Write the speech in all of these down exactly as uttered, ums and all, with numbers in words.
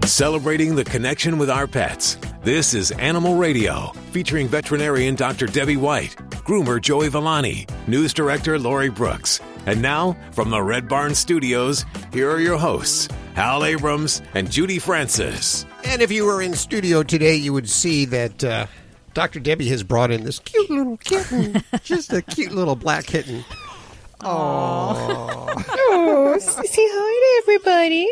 Celebrating the connection with our pets. This is Animal Radio, featuring veterinarian Doctor Debbie White, groomer Joey Villani, news director Lori Brooks. And now, from the Red Barn Studios, here are your hosts, Hal Abrams and Judy Francis. And if you were in studio today, you would see that uh, Doctor Debbie has brought in this cute little kitten. Just a cute little black kitten. Oh, oh, say hi to everybody.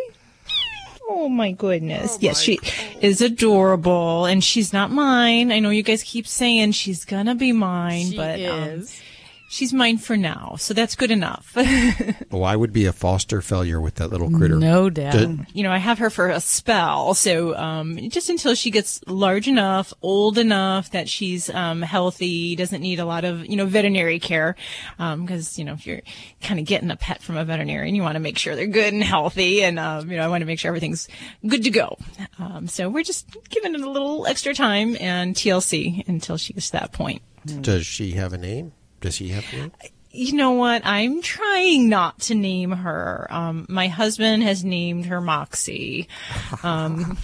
Oh, my goodness. Oh, yes, my. She is adorable, and she's not mine. I know you guys keep saying she's going to be mine, she but is. Um, she's mine for now, so that's good enough. Oh, I would be a foster failure with that little critter. No doubt. D- you know, I have her for a spell, so um, just until she gets large enough, old enough that she's um, healthy, doesn't need a lot of, you know, veterinary care, because, um, you know, if you're kind of getting a pet from a veterinarian, you want to make sure they're good and healthy, and, um, you know, I want to make sure everything's good to go. Um, so we're just giving it a little extra time and T L C until she gets to that point. Does she have a name? Does he have a name? You know what? I'm trying not to name her. Um, my husband has named her Moxie. Um,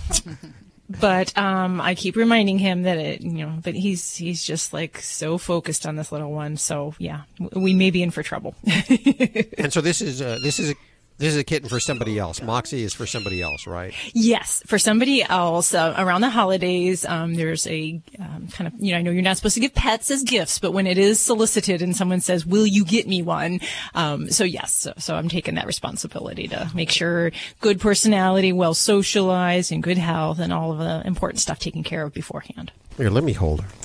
but um, I keep reminding him that it, you know, but he's he's just like so focused on this little one. So yeah, we may be in for trouble. And so this is uh, this is a This is a kitten for somebody else. Moxie is for somebody else, right? Yes, for somebody else. Uh, around the holidays, um, there's a um, kind of, you know, I know you're not supposed to give pets as gifts, but when it is solicited and someone says, will you get me one? Um, so yes, so, so I'm taking that responsibility to make sure good personality, well socialized, and good health, and all of the important stuff taken care of beforehand. Here, let me hold her.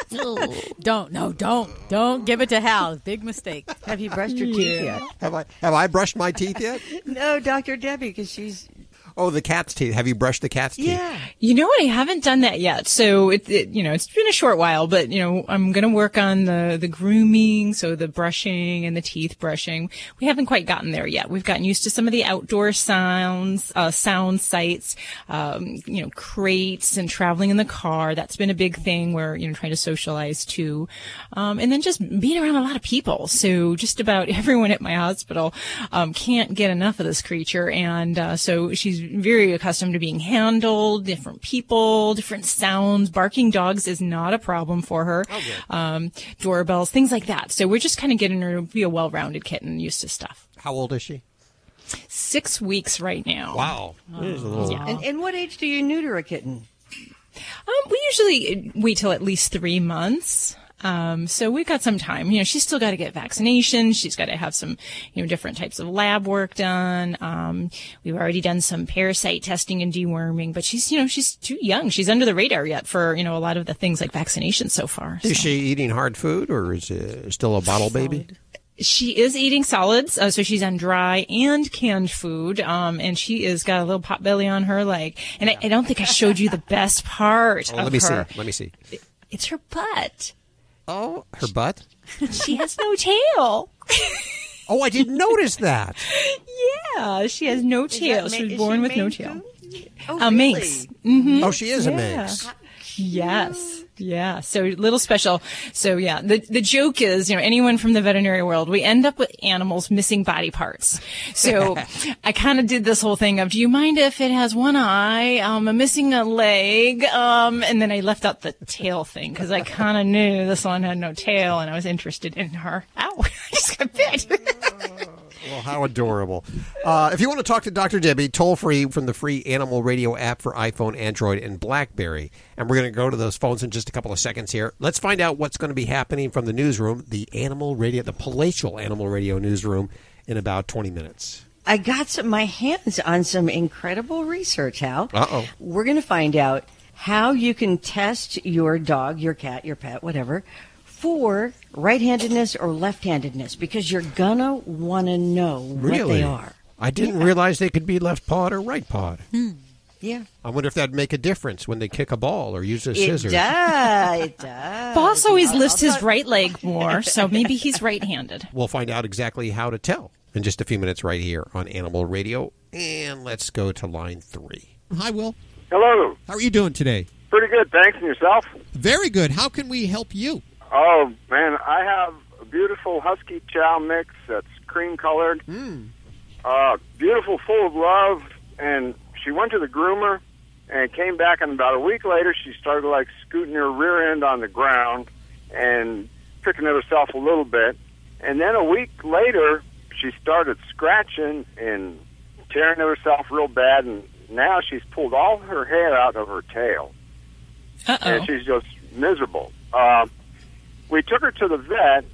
Don't, no, don't, don't give it to Hal. Big mistake. Have you brushed your teeth yet? Have I have I brushed my teeth yet? No, Doctor Debbie, because she's... Oh, the cat's teeth. Have you brushed the cat's teeth? Yeah. You know what? I haven't done that yet. So it, it you know, it's been a short while, but you know, I'm going to work on the, the grooming. So the brushing and the teeth brushing. We haven't quite gotten there yet. We've gotten used to some of the outdoor sounds, uh, sound sites, um, you know, crates and traveling in the car. That's been a big thing where, you know, trying to socialize too. Um, and then just being around a lot of people. So just about everyone at my hospital, um, can't get enough of this creature. And, uh, so she's very accustomed to being handled, different people, different sounds. Barking dogs is not a problem for her. Oh, good. Um, doorbells, things like that. So we're just kind of getting her to be a well-rounded kitten, used to stuff. How old is she? Six weeks right now. Wow. Oh, It is a little... yeah. And, and what age do you neuter a kitten? Um, we usually wait till at least three months. Um, so we've got some time. You know, she's still got to get vaccinations. She's got to have some, you know, different types of lab work done. Um, we've already done some parasite testing and deworming, but she's, you know, she's too young. She's under the radar yet for, you know, a lot of the things like vaccinations so far. Is so. she eating hard food, or is it still a bottle baby? She is eating solids, uh, so she's on dry and canned food, um, and she is got a little pot belly on her leg. And I, I don't think I showed you the best part Oh, of let me her. see. Let me see. It's her butt. Oh, her butt? She has no tail. Oh, I didn't notice that. Yeah, she has no tail. Is that She was Ma- born is with she no Maine tail. Coon? Oh, A really? minx. Mm-hmm. Oh, she is a Yeah. minx. Yes. Yeah. So little special. So yeah, the the joke is, you know, anyone from the veterinary world, we end up with animals missing body parts. So I kind of did this whole thing of, do you mind if it has one eye, um, I'm missing a leg, um, and then I left out the tail thing because I kind of knew this one had no tail and I was interested in her. Ow! I just got bit. Well, how adorable. Uh, if you want to talk to Doctor Debbie, toll free from the free Animal Radio app for iPhone, Android, and BlackBerry. And we're going to go to those phones in just a couple of seconds here. Let's find out what's going to be happening from the newsroom, the Animal Radio, the palatial Animal Radio newsroom, in about twenty minutes. I got some, my hands on some incredible research, Hal. Uh-oh. We're going to find out how you can test your dog, your cat, your pet, whatever, for right-handedness or left-handedness, because you're going to want to know Really? what they are. I didn't Yeah. realize they could be left pawed or right pawed. Hmm. Yeah. I wonder if that'd make a difference when they kick a ball or use a It scissors. does. It does. Boss always I'll- lifts I'll his talk- right leg more, so maybe he's right-handed. We'll find out exactly how to tell in just a few minutes right here on Animal Radio. And let's go to line three. Hi, Will. Hello. How are you doing today? Pretty good, thanks. And yourself? Very good. How can we help you? Oh, man, I have a beautiful Husky Chow mix that's cream-colored. Mm. Uh, beautiful, full of love, and she went to the groomer, and came back, and about a week later, she started, like, scooting her rear end on the ground and picking at herself a little bit. And then a week later, she started scratching and tearing at herself real bad, and now she's pulled all her hair out of her tail. Uh-oh. And she's just miserable. Uh, we took her to the vet,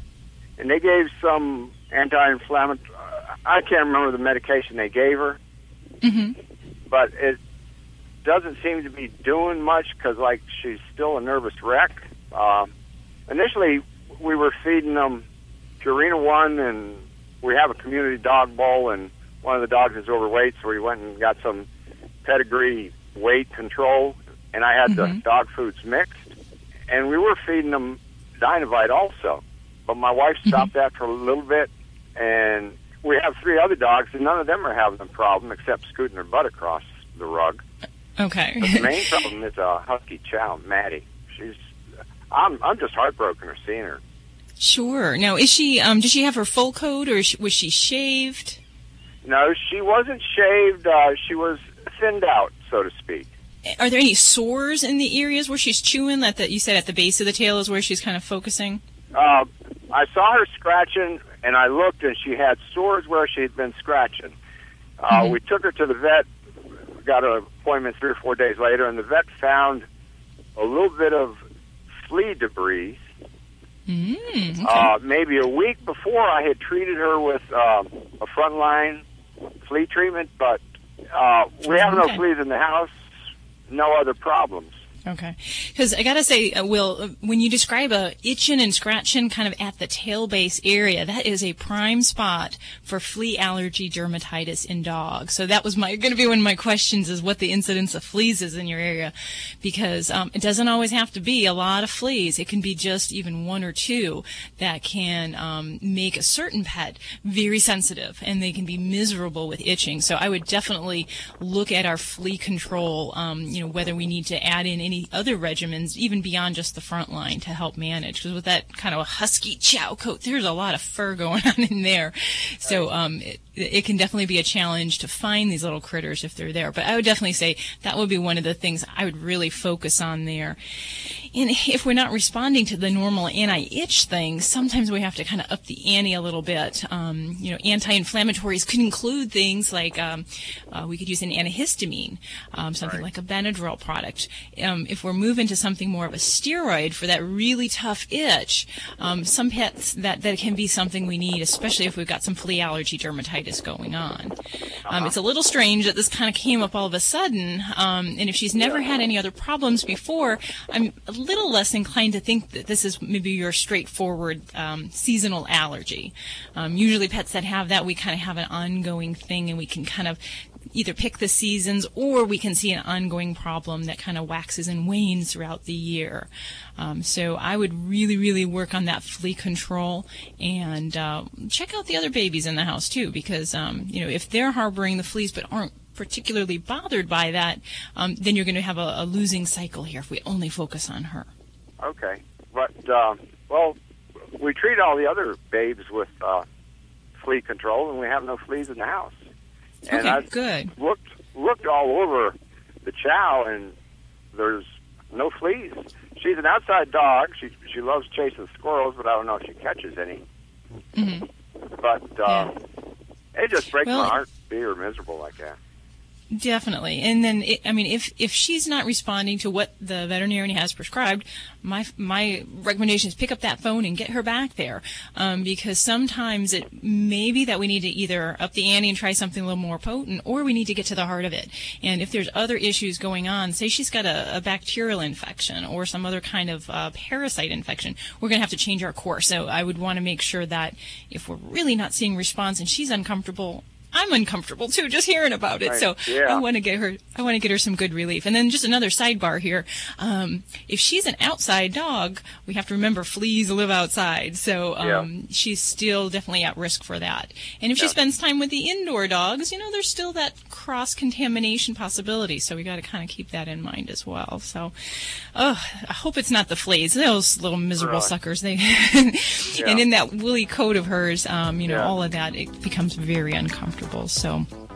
and they gave some anti-inflammatory. I can't remember the medication they gave her, Mm-hmm. but it doesn't seem to be doing much because, like, she's still a nervous wreck. Uh, initially, we were feeding them Purina One, and we have a community dog bowl, and one of the dogs is overweight, so we went and got some pedigree weight control, and I had Mm-hmm. the dog foods mixed, and we were feeding them Dinovite also. But my wife stopped Mm-hmm. that for a little bit, and we have three other dogs, and none of them are having a problem except scooting their butt across the rug. Okay. But the main problem is a husky chow, Maddie. She's, I'm, I'm just heartbroken her seeing her. Sure. Now, is she? Um, does she have her full coat, or was she shaved? No, she wasn't shaved. Uh, she was thinned out, so to speak. Are there any sores in the areas where she's chewing? That that you said at the base of the tail is where she's kind of focusing. Uh, I saw her scratching, and I looked, and she had sores where she had been scratching. Uh, Mm-hmm. We took her to the vet, got an appointment three or four days later, and the vet found a little bit of flea debris. Mm, okay. Uh, maybe a week before, I had treated her with uh, a frontline flea treatment, but uh, we have no Okay. fleas in the house, no other problems. Okay. Because I got to say, uh, Will, uh, when you describe a itching and scratching kind of at the tail base area, that is a prime spot for flea allergy dermatitis in dogs. So that was my going to be one of my questions, is what the incidence of fleas is in your area. Because um, it doesn't always have to be a lot of fleas. It can be just even one or two that can um, make a certain pet very sensitive, and they can be miserable with itching. So I would definitely look at our flea control, um, you know, whether we need to add in any other regimens, even beyond just the front line, to help manage. Because with that kind of a husky chow coat, there's a lot of fur going on in there. So um, it, it can definitely be a challenge to find these little critters if they're there. But I would definitely say that would be one of the things I would really focus on there. And if we're not responding to the normal anti-itch things, sometimes we have to kind of up the ante a little bit. Um, you know, anti-inflammatories could include things like um, uh, we could use an antihistamine, um, something like a Benadryl product. Um, if we're moving to something more of a steroid for that really tough itch, um, some pets that, that can be something we need, especially if we've got some flea allergy dermatitis going on. Um, it's a little strange that this kind of came up all of a sudden, um, and if she's never had any other problems before, I'm a little less inclined to think that this is maybe your straightforward um, seasonal allergy. Um, usually pets that have that, we kind of have an ongoing thing, and we can kind of either pick the seasons, or we can see an ongoing problem that kind of waxes and wanes throughout the year. Um, so I would really, really work on that flea control, and uh, check out the other babies in the house too, because um, you know, if they're harboring the fleas but aren't particularly bothered by that, um, then you're going to have a, a losing cycle here if we only focus on her. Okay. But, uh, well, we treat all the other babes with uh, flea control, and we have no fleas in the house. And Okay, I've good. looked looked all over the chow, and there's no fleas. She's an outside dog. She she loves chasing squirrels, but I don't know if she catches any. Mm-hmm. But uh, it just breaks Well, my heart to see her miserable like that. Definitely. And then, it, I mean, if if she's not responding to what the veterinarian has prescribed, my my recommendation is pick up that phone and get her back there, um, because sometimes it may be that we need to either up the ante and try something a little more potent, or we need to get to the heart of it. And if there's other issues going on, say she's got a, a bacterial infection or some other kind of uh, parasite infection, we're going to have to change our course. So I would want to make sure that if we're really not seeing response and she's uncomfortable, I'm uncomfortable too, just hearing about it. Right. So Yeah. I want to get her. I want to get her some good relief. And then just another sidebar here: um, if she's an outside dog, we have to remember fleas live outside. So um, Yeah. she's still definitely at risk for that. And if she Yeah. spends time with the indoor dogs, you know, there's still that cross contamination possibility. So we got to kind of keep that in mind as well. So, oh, I hope it's not the fleas. Those little miserable Really? suckers. They Yeah. and in that woolly coat of hers, um, you know, Yeah. all of that, it becomes very uncomfortable. So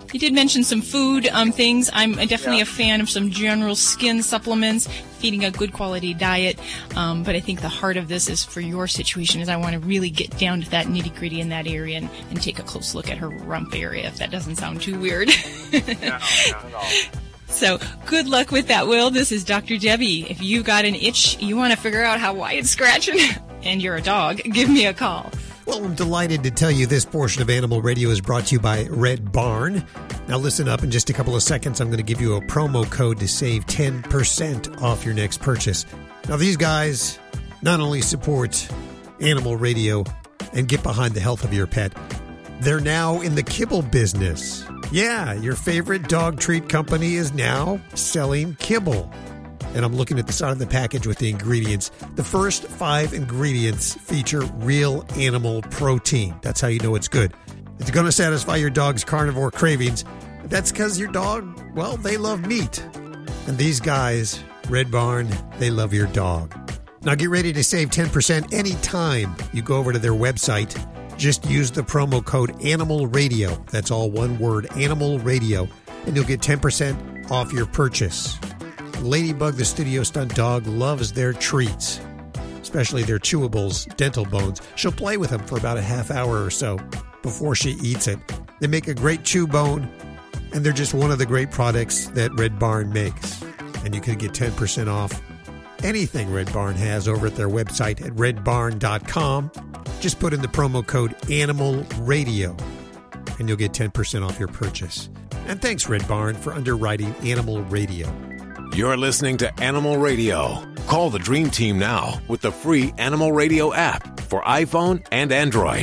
You did mention some food um, things. I'm definitely yeah. a fan of some general skin supplements, feeding a good quality diet. Um, but I think the heart of this is for your situation is I want to really get down to that nitty gritty in that area and, and take a close look at her rump area, if that doesn't sound too weird. No, not at all. So good luck with that, Will. This is Doctor Debbie. If you got an itch, you want to figure out how why it's scratching, and you're a dog, give me a call. Well, I'm delighted to tell you this portion of Animal Radio is brought to you by Red Barn. Now listen up, in just a couple of seconds, I'm going to give you a promo code to save ten percent off your next purchase. Now these guys not only support Animal Radio and get behind the health of your pet, they're now in the kibble business. Yeah, your favorite dog treat company is now selling kibble. And I'm looking at the side of the package with the ingredients. The first five ingredients feature real animal protein. That's how you know it's good. It's going to satisfy your dog's carnivore cravings. That's because your dog, well, they love meat. And these guys, Red Barn, they love your dog. Now get ready to save ten percent anytime you go over to their website. Just use the promo code Animal Radio. That's all one word, Animal Radio, and you'll get ten percent off your purchase. Ladybug, the studio stunt dog, loves their treats, especially their chewables, dental bones. She'll play with them for about a half hour or so before she eats it. They make a great chew bone, and they're just one of the great products that Red Barn makes. And you can get ten percent off anything Red Barn has over at their website at red barn dot com. Just put in the promo code Animal Radio, and you'll get ten percent off your purchase. And thanks, Red Barn, for underwriting Animal Radio. You're listening to Animal Radio. Call the Dream Team now with the free Animal Radio app for iPhone and Android.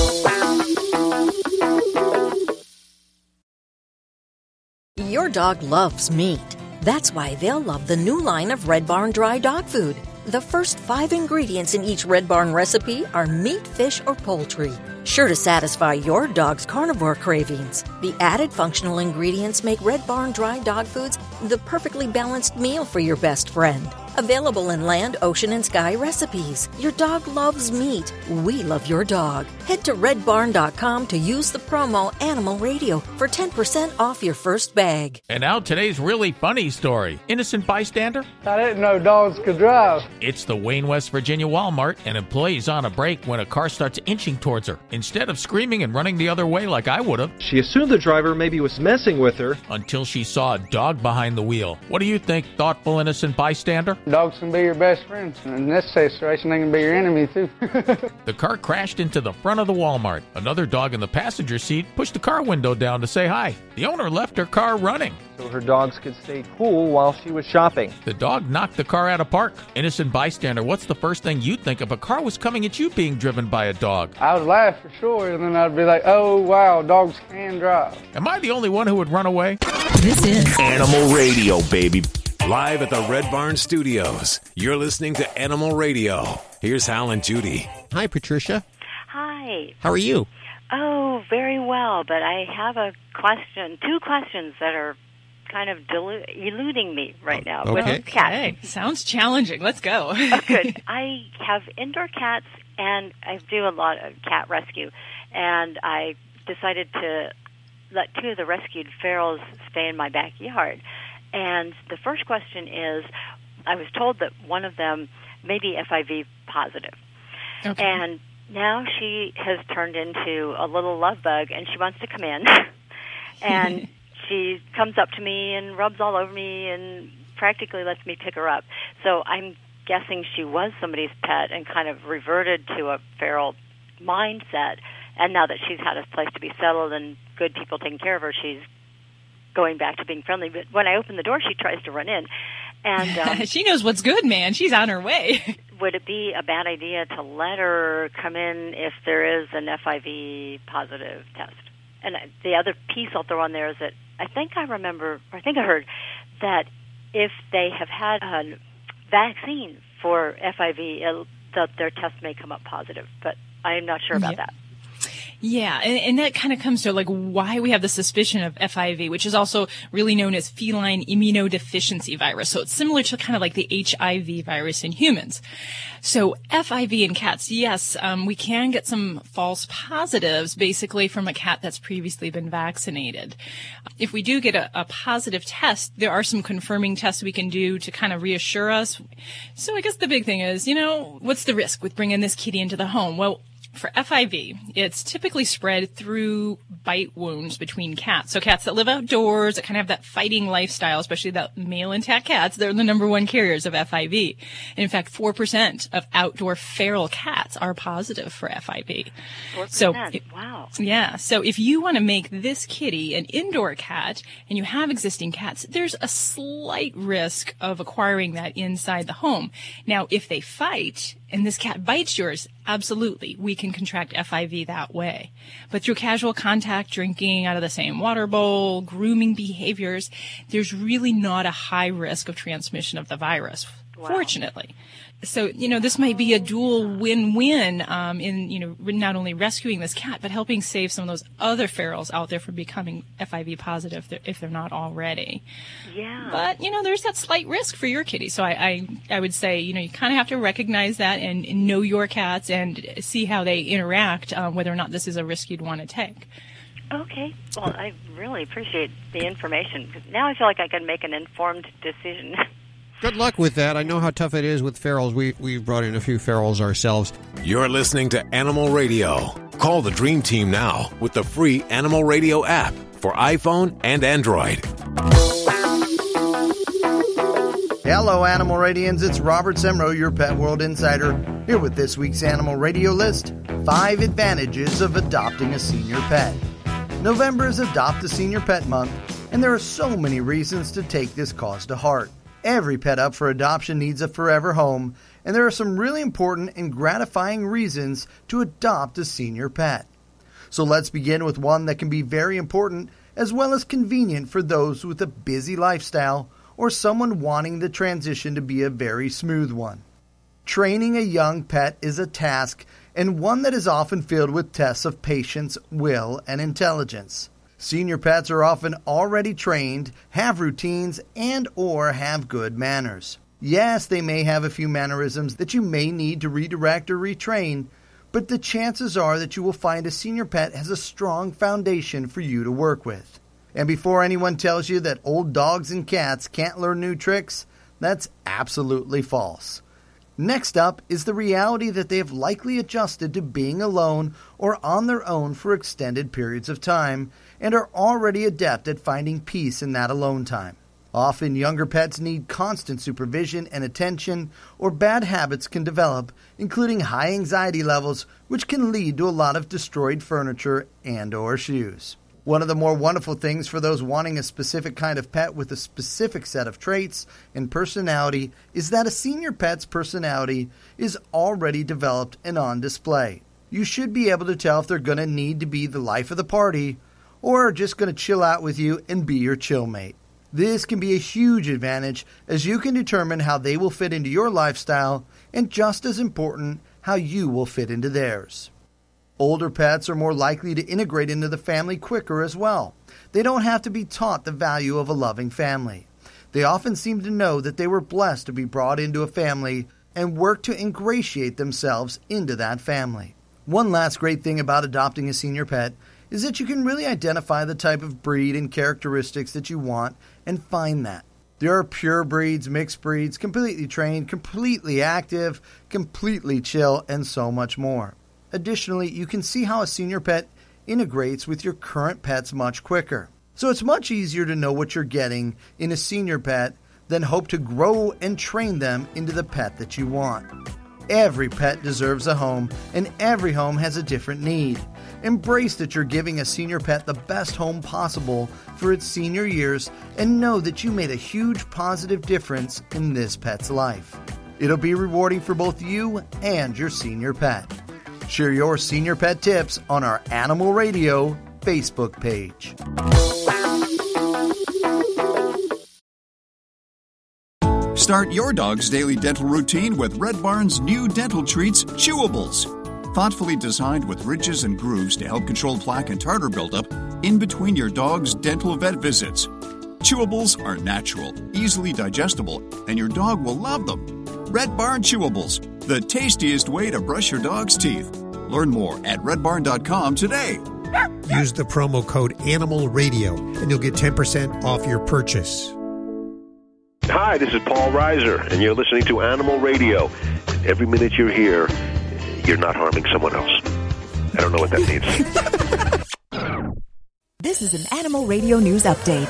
Your dog loves meat. That's why they'll love the new line of Red Barn Dry Dog Food. The first five ingredients in each Red Barn recipe are meat, fish, or poultry, sure to satisfy your dog's carnivore cravings. The added functional ingredients make Red Barn Dry Dog Foods the perfectly balanced meal for your best friend. Available in land, ocean, and sky recipes. Your dog loves meat. We love your dog. Head to red barn dot com to use the promo Animal Radio for ten percent off your first bag. And now today's really funny story. Innocent bystander? I didn't know dogs could drive. It's the Wayne, West Virginia Walmart. An employee's on a break when a car starts inching towards her. Instead of screaming and running the other way like I would have, she assumed the driver maybe was messing with her until she saw a dog behind the wheel. What do you think, thoughtful innocent bystander? Dogs can be your best friends. In this situation, they can be your enemy, too. The car crashed into the front of the Walmart. Another dog in the passenger seat pushed the car window down to say hi. The owner left her car running so her dogs could stay cool while she was shopping. The dog knocked the car out of park. Innocent bystander, what's the first thing you'd think if a car was coming at you being driven by a dog? I would laugh for sure, and then I'd be like, oh, wow, dogs can drive. Am I the only one who would run away? This is Animal Radio, baby. Live at the Red Barn Studios. You're listening to Animal Radio. Here's Hal and Judy. Hi, Patricia. Hi. How are you? Oh, very well, but I have a question, two questions that are kind of delu- eluding me right now. Okay. With cats. Okay. Sounds challenging. Let's go. Oh, good. I have indoor cats, and I do a lot of cat rescue, and I decided to let two of the rescued ferals stay in my backyard. And the first question is, I was told that one of them may be F I V positive. Okay. And now she has turned into a little love bug, and she wants to come in. And she comes up to me and rubs all over me and practically lets me pick her up. So I'm guessing she was somebody's pet and kind of reverted to a feral mindset. And now that she's had a place to be settled and good people taking care of her, she's going back to being friendly. But when I open the door, she tries to run in. And um, she knows what's good, man. She's on her way. Would it be a bad idea to let her come in if there is an F I V positive test? And the other piece I'll throw on there is that I think I remember, or I think I heard, that if they have had a vaccine for F I V, it, that their test may come up positive. But I'm not sure about yeah. that. Yeah, and, and that kind of comes to like why we have the suspicion of F I V, which is also really known as feline immunodeficiency virus. So it's similar to kind of like the H I V virus in humans. So F I V in cats, yes, um, we can get some false positives basically from a cat that's previously been vaccinated. If we do get a, a positive test, there are some confirming tests we can do to kind of reassure us. So I guess the big thing is, you know, what's the risk with bringing this kitty into the home? Well, for F I V, it's typically spread through bite wounds between cats. So cats that live outdoors, that kind of have that fighting lifestyle, especially that male intact cats, they're the number one carriers of F I V. And in fact, four percent of outdoor feral cats are positive for F I V. four percent. So, Wow. Yeah. So if you want to make this kitty an indoor cat and you have existing cats, there's a slight risk of acquiring that inside the home. Now, if they fight and this cat bites yours, absolutely, we can contract F I V that way. But through casual contact, drinking out of the same water bowl, grooming behaviors, there's really not a high risk of transmission of the virus, wow. fortunately. So, you know, this might be a dual win-win um, in, you know, not only rescuing this cat, but helping save some of those other ferals out there from becoming F I V positive if they're, if they're not already. Yeah. But, you know, there's that slight risk for your kitty. So I, I, I would say, you know, you kind of have to recognize that and, and know your cats and see how they interact, um, whether or not this is a risk you'd want to take. Okay. Well, I really appreciate the information, because now I feel like I can make an informed decision. Good luck with that. I know how tough it is with ferals. We, we've brought in a few ferals ourselves. You're listening to Animal Radio. Call the Dream Team now with the free Animal Radio app for iPhone and Android. Hello, Animal Radians. It's Robert Semro, your Pet World Insider, here with this week's Animal Radio list. Five advantages of adopting a senior pet. November is Adopt a Senior Pet Month, and there are so many reasons to take this cause to heart. Every pet up for adoption needs a forever home, and there are some really important and gratifying reasons to adopt a senior pet. So let's begin with one that can be very important as well as convenient for those with a busy lifestyle or someone wanting the transition to be a very smooth one. Training a young pet is a task, and one that is often filled with tests of patience, will, and intelligence. Senior pets are often already trained, have routines, and or have good manners. Yes, they may have a few mannerisms that you may need to redirect or retrain, but the chances are that you will find a senior pet has a strong foundation for you to work with. And before anyone tells you that old dogs and cats can't learn new tricks, that's absolutely false. Next up is the reality that they have likely adjusted to being alone or on their own for extended periods of time and are already adept at finding peace in that alone time. Often younger pets need constant supervision and attention, or bad habits can develop, including high anxiety levels, which can lead to a lot of destroyed furniture and or shoes. One of the more wonderful things for those wanting a specific kind of pet with a specific set of traits and personality is that a senior pet's personality is already developed and on display. You should be able to tell if they're going to need to be the life of the party or are just going to chill out with you and be your chill mate. This can be a huge advantage as you can determine how they will fit into your lifestyle and, just as important, how you will fit into theirs. Older pets are more likely to integrate into the family quicker as well. They don't have to be taught the value of a loving family. They often seem to know that they were blessed to be brought into a family and work to ingratiate themselves into that family. One last great thing about adopting a senior pet is that you can really identify the type of breed and characteristics that you want and find that. There are pure breeds, mixed breeds, completely trained, completely active, completely chill, and so much more. Additionally, you can see how a senior pet integrates with your current pets much quicker. So it's much easier to know what you're getting in a senior pet than hope to grow and train them into the pet that you want. Every pet deserves a home, and every home has a different need. Embrace that you're giving a senior pet the best home possible for its senior years, and know that you made a huge positive difference in this pet's life. It'll be rewarding for both you and your senior pet. Share your senior pet tips on our Animal Radio Facebook page. Start your dog's daily dental routine with Red Barn's new dental treats, Chewables. thoughtfully designed with ridges and grooves to help control plaque and tartar buildup in between your dog's dental vet visits. Chewables are natural, easily digestible, and your dog will love them. Red Barn Chewables, the tastiest way to brush your dog's teeth. Learn more at red barn dot com today. Use the promo code Animal Radio, and you'll get ten percent off your purchase. Hi, this is Paul Reiser, and you're listening to Animal Radio. Every minute you're here, you're not harming someone else. I don't know what that means. This is an Animal Radio News Update.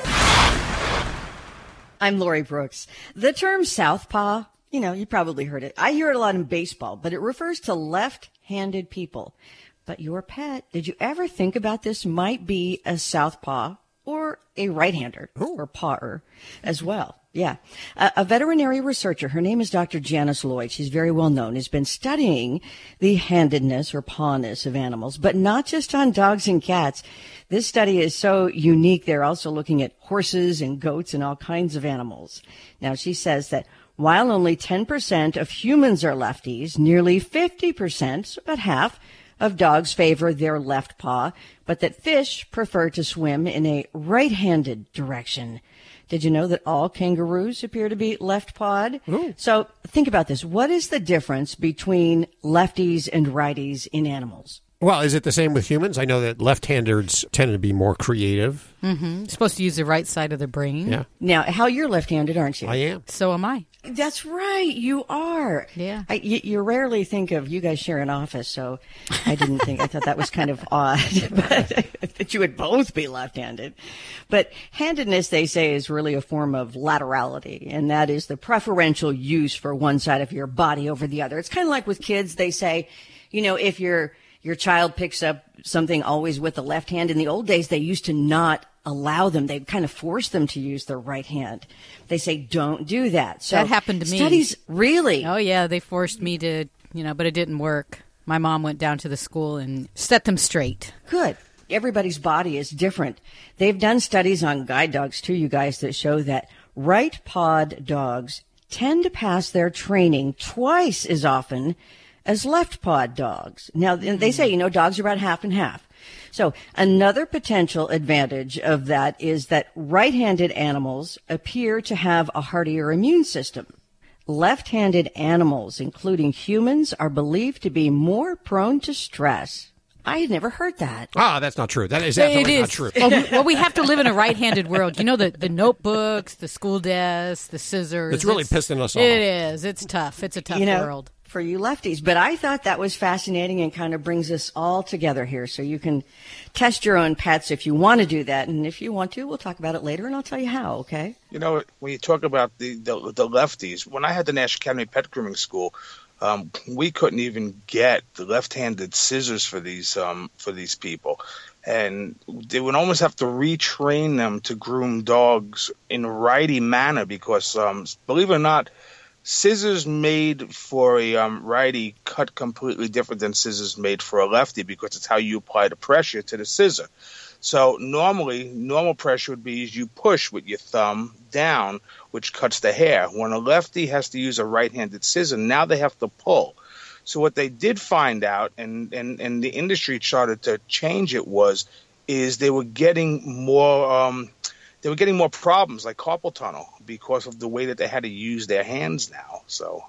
I'm Lori Brooks. The term southpaw, you know, you probably heard it. I hear it a lot in baseball, but it refers to left-handed people. But your pet, did you ever think about this might be a southpaw or a right-hander or pawer as well? Yeah. A, a veterinary researcher, her name is Doctor Janice Lloyd. She's very well known, has been studying the handedness or pawness of animals, but not just on dogs and cats. This study is so unique. They're also looking at horses and goats and all kinds of animals. Now, she says that while only ten percent of humans are lefties, nearly fifty percent, so about half, of dogs favor their left paw, but that fish prefer to swim in a right-handed direction. Did you know that all kangaroos appear to be left-pawed? So think about this. What is the difference between lefties and righties in animals? Well, is it the same with humans? I know that left-handers tend to be more creative. Mm-hmm. Supposed to use the right side of the brain. Yeah. Now, Hal, you're left-handed, aren't you? I am. So am I. That's right. You are. Yeah. I, you, you rarely think of you guys share an office, so I didn't think, I thought that was kind of odd, but that you would both be left-handed. But handedness, they say, is really a form of laterality, and that is the preferential use for one side of your body over the other. It's kind of like with kids, they say, you know, if you're your child picks up something always with the left hand. In the old days, they used to not allow them. They'd kind of force them to use their right hand. They say, don't do that. So that happened to me. Studies, really? Oh, yeah. They forced me to, you know, but it didn't work. My mom went down to the school and set them straight. Good. Everybody's body is different. They've done studies on guide dogs, too, you guys, that show that right-pawed dogs tend to pass their training twice as often as left-pawed dogs. Now, they say, you know, dogs are about half and half. So another potential advantage of that is that right-handed animals appear to have a heartier immune system. Left-handed animals, including humans, are believed to be more prone to stress. I had never heard that. Ah, that's not true. That is absolutely it is. not true. well, well, we have to live in a right-handed world. You know, the, the notebooks, the school desks, the scissors. It's really it's, pissing us off. It is. It's tough. It's a tough you know, world. For you lefties. But I thought that was fascinating and kind of brings us all together here. So you can test your own pets if you want to do that. And if you want to, we'll talk about it later and I'll tell you how, okay? You know, when you talk about the, the, the lefties, when I had the Nash Academy Pet Grooming School, um, we couldn't even get the left-handed scissors for these um, for these people. And they would almost have to retrain them to groom dogs in a righty manner because, um, believe it or not, scissors made for a um, righty cut completely different than scissors made for a lefty because it's how you apply the pressure to the scissor. So normally, normal pressure would be you push with your thumb down, which cuts the hair. When a lefty has to use a right-handed scissor, now they have to pull. So what they did find out, and, and, and the industry started to change it was, is they were getting more um, they were getting more problems like carpal tunnel because of the way that they had to use their hands now. So,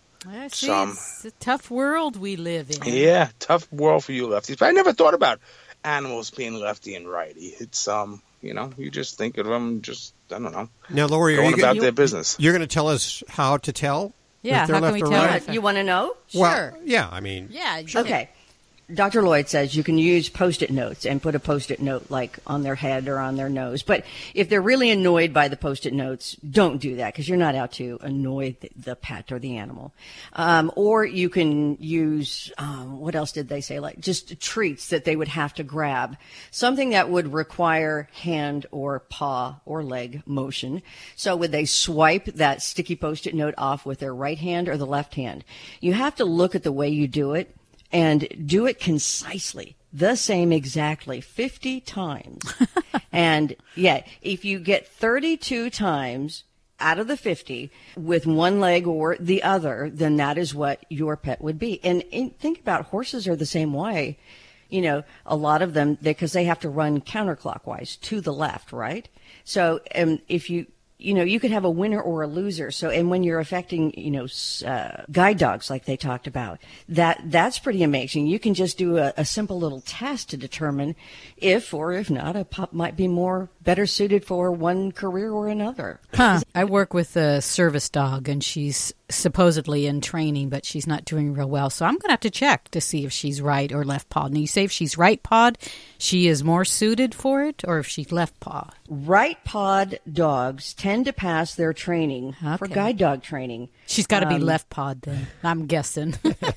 I see, some, it's a tough world we live in. Yeah, tough world for you lefties. But I never thought about animals being lefty and righty. It's um, you know, you just think of them just I don't know. Now, Lori, going are you about gonna, their business. You're going to tell us how to tell. Yeah, if they're how left can we or tell? right? You want to know? Well, Sure. yeah, I mean, yeah. Sure. Okay. Doctor Lloyd says you can use Post-it notes and put a Post-it note like on their head or on their nose. But if they're really annoyed by the Post-it notes, don't do that because you're not out to annoy the, the pet or the animal. Um, or you can use, um, what else did they say? Like just treats that they would have to grab. Something that would require hand or paw or leg motion. So would they swipe that sticky Post-it note off with their right hand or the left hand? You have to look at the way you do it. And do it concisely, the same exactly, fifty times. And, yeah, if you get thirty-two times, out of the fifty with one leg or the other, then that is what your pet would be. And, and think about horses are the same way. You know, a lot of them, because they have to run counterclockwise to the left, right? So um, if you, you know, you could have a winner or a loser. So, and when you're affecting, you know, uh, guide dogs like they talked about, that that's pretty amazing. You can just do a, a simple little test to determine if or if not a pup might be more better suited for one career or another. Huh. I work with a service dog, and she's supposedly in training, but she's not doing real well. So I'm going to have to check to see if she's right or left pawed. And you say if she's right pawed, she is more suited for it, or if she's left paw? Right pawed dogs tend to pass their training okay. for guide dog training. She's got to be um, left pawed then, I'm guessing.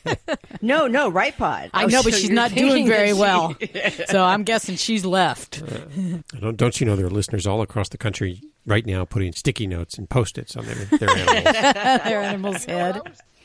no, no, right pawed. I oh, know, so but she's not doing very she... well. So I'm guessing she's left. Uh, don't, don't you know there are listeners all across the country right now putting sticky notes and Post-its on their, their animals. Their animal's head.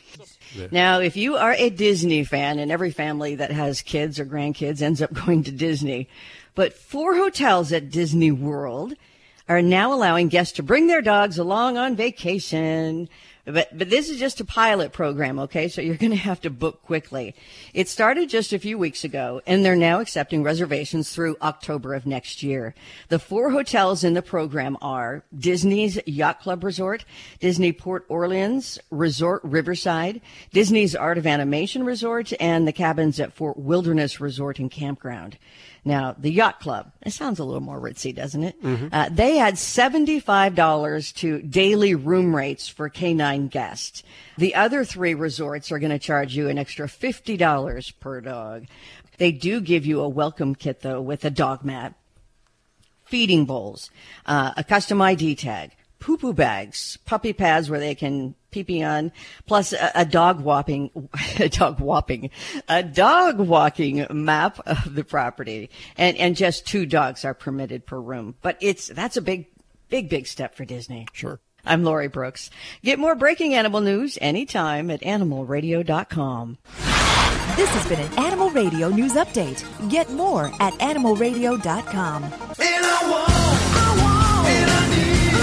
Now, if you are a Disney fan, and every family that has kids or grandkids ends up going to Disney, but four hotels at Disney World are now allowing guests to bring their dogs along on vacation. But but this is just a pilot program, okay? So you're going to have to book quickly. It started just a few weeks ago, and they're now accepting reservations through October of next year. The four hotels in the program are Disney's Yacht Club Resort, Disney Port Orleans Resort Riverside, Disney's Art of Animation Resort, and the cabins at Fort Wilderness Resort and Campground. Now, the Yacht Club, it sounds a little more ritzy, doesn't it? Mm-hmm. Uh, they had seventy-five dollars to daily room rates for canine guests. The other three resorts are going to charge you an extra fifty dollars per dog. They do give you a welcome kit, though, with a dog mat, feeding bowls, uh, a custom I D tag, poo-poo bags, puppy pads where they can pee-pee on, plus a, a dog walking, a dog walking, a dog walking map of the property. And, and just two dogs are permitted per room. But it's, that's a big, big, big step for Disney. Sure. I'm Lori Brooks. Get more breaking animal news anytime at animal radio dot com. This has been an Animal Radio News Update. Get more at animal radio dot com. And I want, I want, and I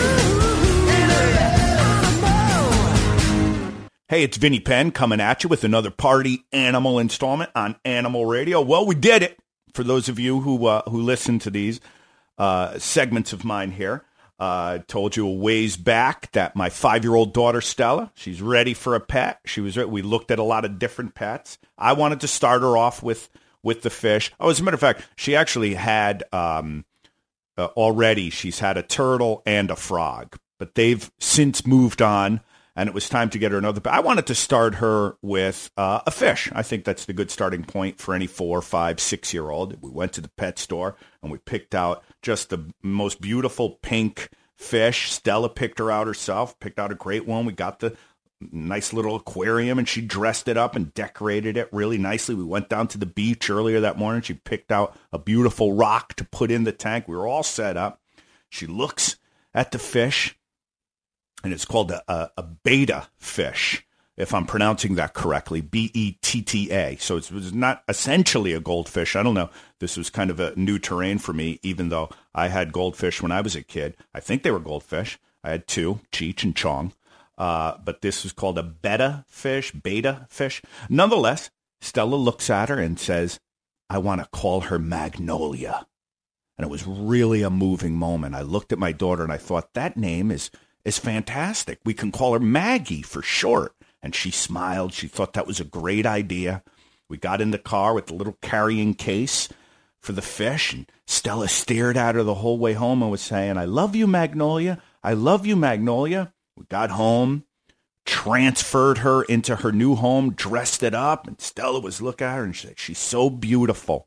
need, ooh, Hey, it's Vinny Penn coming at you with another party animal installment on Animal Radio. Well, we did it. For those of you who uh, who listen to these uh, segments of mine here, I uh, told you a ways back that my five-year-old daughter, Stella, she's ready for a pet. She was. We looked at a lot of different pets. I wanted to start her off with, with the fish. Oh, as a matter of fact, she actually had um, uh, already, she's had a turtle and a frog. But they've since moved on, and it was time to get her another pet. I wanted to start her with uh, a fish. I think that's the good starting point for any four, five, six-year-old. We went to the pet store, and we picked out just the most beautiful pink fish. Stella picked her out herself, picked out a great one. We got the nice little aquarium, and she dressed it up and decorated it really nicely. We went down to the beach earlier that morning. She picked out a beautiful rock to put in the tank. We were all set up. She looks at the fish, and it's called a, a, a betta fish, if I'm pronouncing that correctly, B E T T A. So it was not essentially a goldfish. I don't know. This was kind of a new terrain for me, even though I had goldfish when I was a kid. I think they were goldfish. I had two, Cheech and Chong. Uh, but this was called a betta fish, betta fish. Nonetheless, Stella looks at her and says, I want to call her Magnolia. And it was really a moving moment. I looked at my daughter and I thought, that name is, is fantastic. We can call her Maggie for short. And she smiled. She thought that was a great idea. We got in the car with the little carrying case for the fish, and Stella stared at her the whole way home and was saying, I love you, Magnolia. I love you, Magnolia. We got home, transferred her into her new home, dressed it up, and Stella was looking at her, and she said, she's so beautiful.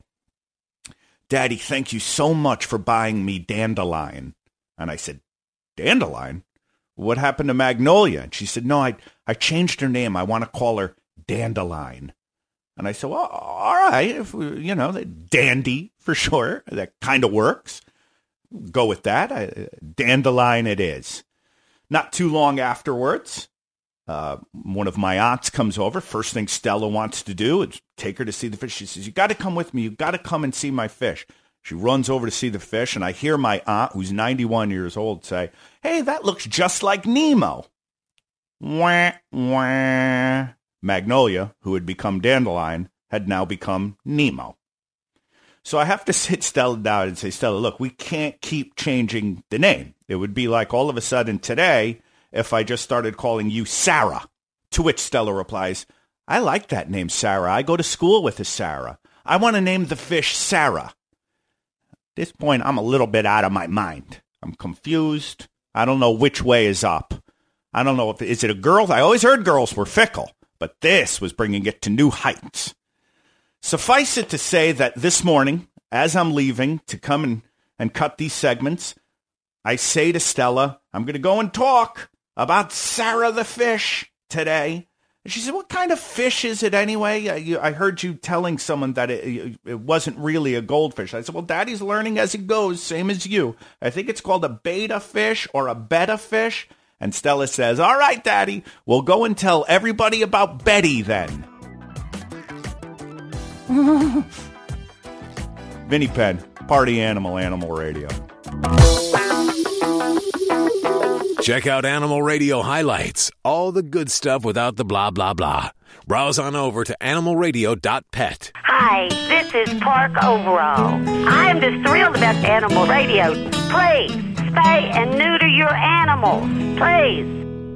Daddy, thank you so much for buying me Dandelion. And I said, Dandelion? What happened to Magnolia? And she said, no, I I changed her name. I want to call her Dandelion. And I said, well, all right, if we, you know, Dandy for sure. That kind of works. Go with that. I, Dandelion it is. Not too long afterwards, uh, one of my aunts comes over. First thing Stella wants to do is take her to see the fish. She says, you got to come with me. You got to come and see my fish. She runs over to see the fish, and I hear my aunt, who's ninety-one years old, say, "Hey, that looks just like Nemo." Wah, wah. Magnolia, who had become Dandelion, had now become Nemo. So I have to sit Stella down and say, Stella, look, we can't keep changing the name. It would be like all of a sudden today if I just started calling you Sarah. To which Stella replies, I like that name, Sarah. I go to school with a Sarah. I want to name the fish Sarah. At this point, I'm a little bit out of my mind. I'm confused. I don't know which way is up. I don't know if is it a girl? I always heard girls were fickle, but this was bringing it to new heights. Suffice it to say that this morning, as I'm leaving to come and, and cut these segments, I say to Stella, I'm going to go and talk about Sarah the fish today. And she said, what kind of fish is it anyway? I, you, I heard you telling someone that it, it wasn't really a goldfish. I said, well, Daddy's learning as he goes, same as you. I think it's called a beta fish or a betta fish. And Stella says, all right, Daddy, we'll go and tell everybody about Betty then. Vinnie Penn, Party Animal, Animal Radio. Check out Animal Radio highlights, all the good stuff without the blah, blah, blah. Browse on over to animal radio dot pet. Hi, this is Park Overall. I'm just thrilled about Animal Radio. Please, spay and neuter your animals. Please.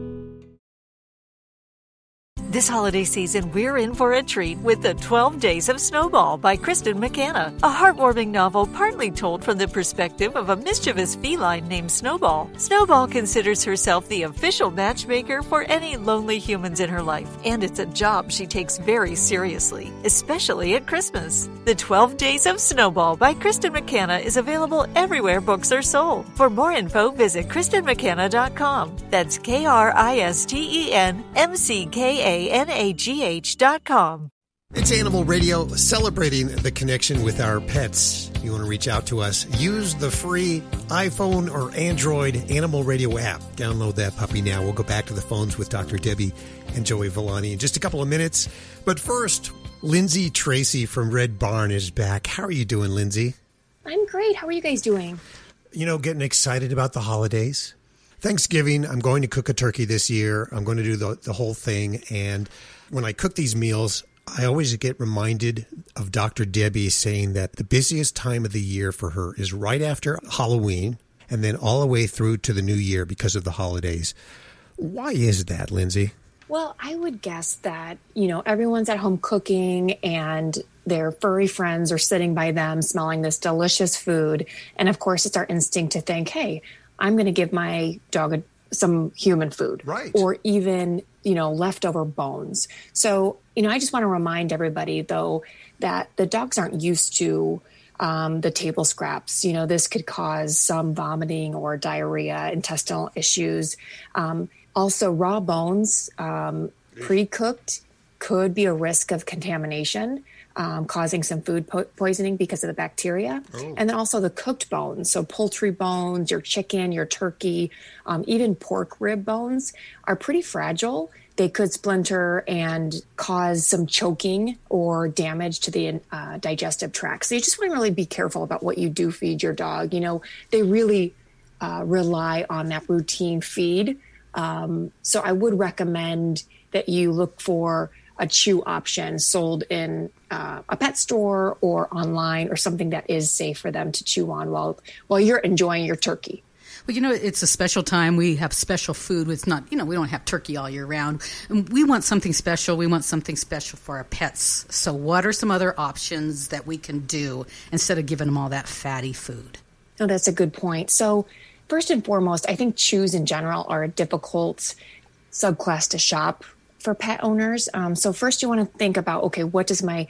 This holiday season, we're in for a treat with the twelve Days of Snowball by Kristen McKenna, a heartwarming novel partly told from the perspective of a mischievous feline named Snowball. Snowball considers herself the official matchmaker for any lonely humans in her life, and it's a job she takes very seriously, especially at Christmas. The twelve Days of Snowball by Kristen McKenna is available everywhere books are sold. For more info, visit kristen mckenna dot com. That's K R I S T E N M C K A N A G H dot com. It's Animal Radio, celebrating the connection with our pets. You want to reach out to us, use the free iPhone or Android Animal Radio app. Download that puppy now. We'll go back to the phones with Doctor Debbie and Joey Villani in just a couple of minutes. But first, Lindsay Tracy from Red Barn is back. How are you doing, Lindsay? I'm great. How are you guys doing? You know, getting excited about the holidays. Thanksgiving, I'm going to cook a turkey this year. I'm going to do the, the whole thing. And when I cook these meals, I always get reminded of Doctor Debbie saying that the busiest time of the year for her is right after Halloween and then all the way through to the new year because of the holidays. Why is that, Lindsay? Well, I would guess that, you know, everyone's at home cooking and their furry friends are sitting by them smelling this delicious food. And of course, it's our instinct to think, hey, I'm going to give my dog a, some human food, right? Or even, you know, leftover bones. So, you know, I just want to remind everybody, though, that the dogs aren't used to um, the table scraps. You know, this could cause some vomiting or diarrhea, intestinal issues. Um, also, raw bones, um, pre-cooked, could be a risk of contamination. Um, causing some food po- poisoning because of the bacteria. Oh. And then also the cooked bones. So poultry bones, your chicken, your turkey, um, even pork rib bones are pretty fragile. They could splinter and cause some choking or damage to the uh, digestive tract. So you just want to really be careful about what you do feed your dog. You know, they really uh, rely on that routine feed. Um, so I would recommend that you look for a chew option sold in uh, a pet store or online, or something that is safe for them to chew on while while you're enjoying your turkey. Well, you know, it's a special time. We have special food. It's not, you know, we don't have turkey all year round. And we want something special. We want something special for our pets. So what are some other options that we can do instead of giving them all that fatty food? Oh, that's a good point. So first and foremost, I think chews in general are a difficult subclass to shop for pet owners. Um, so first you want to think about, okay, what does my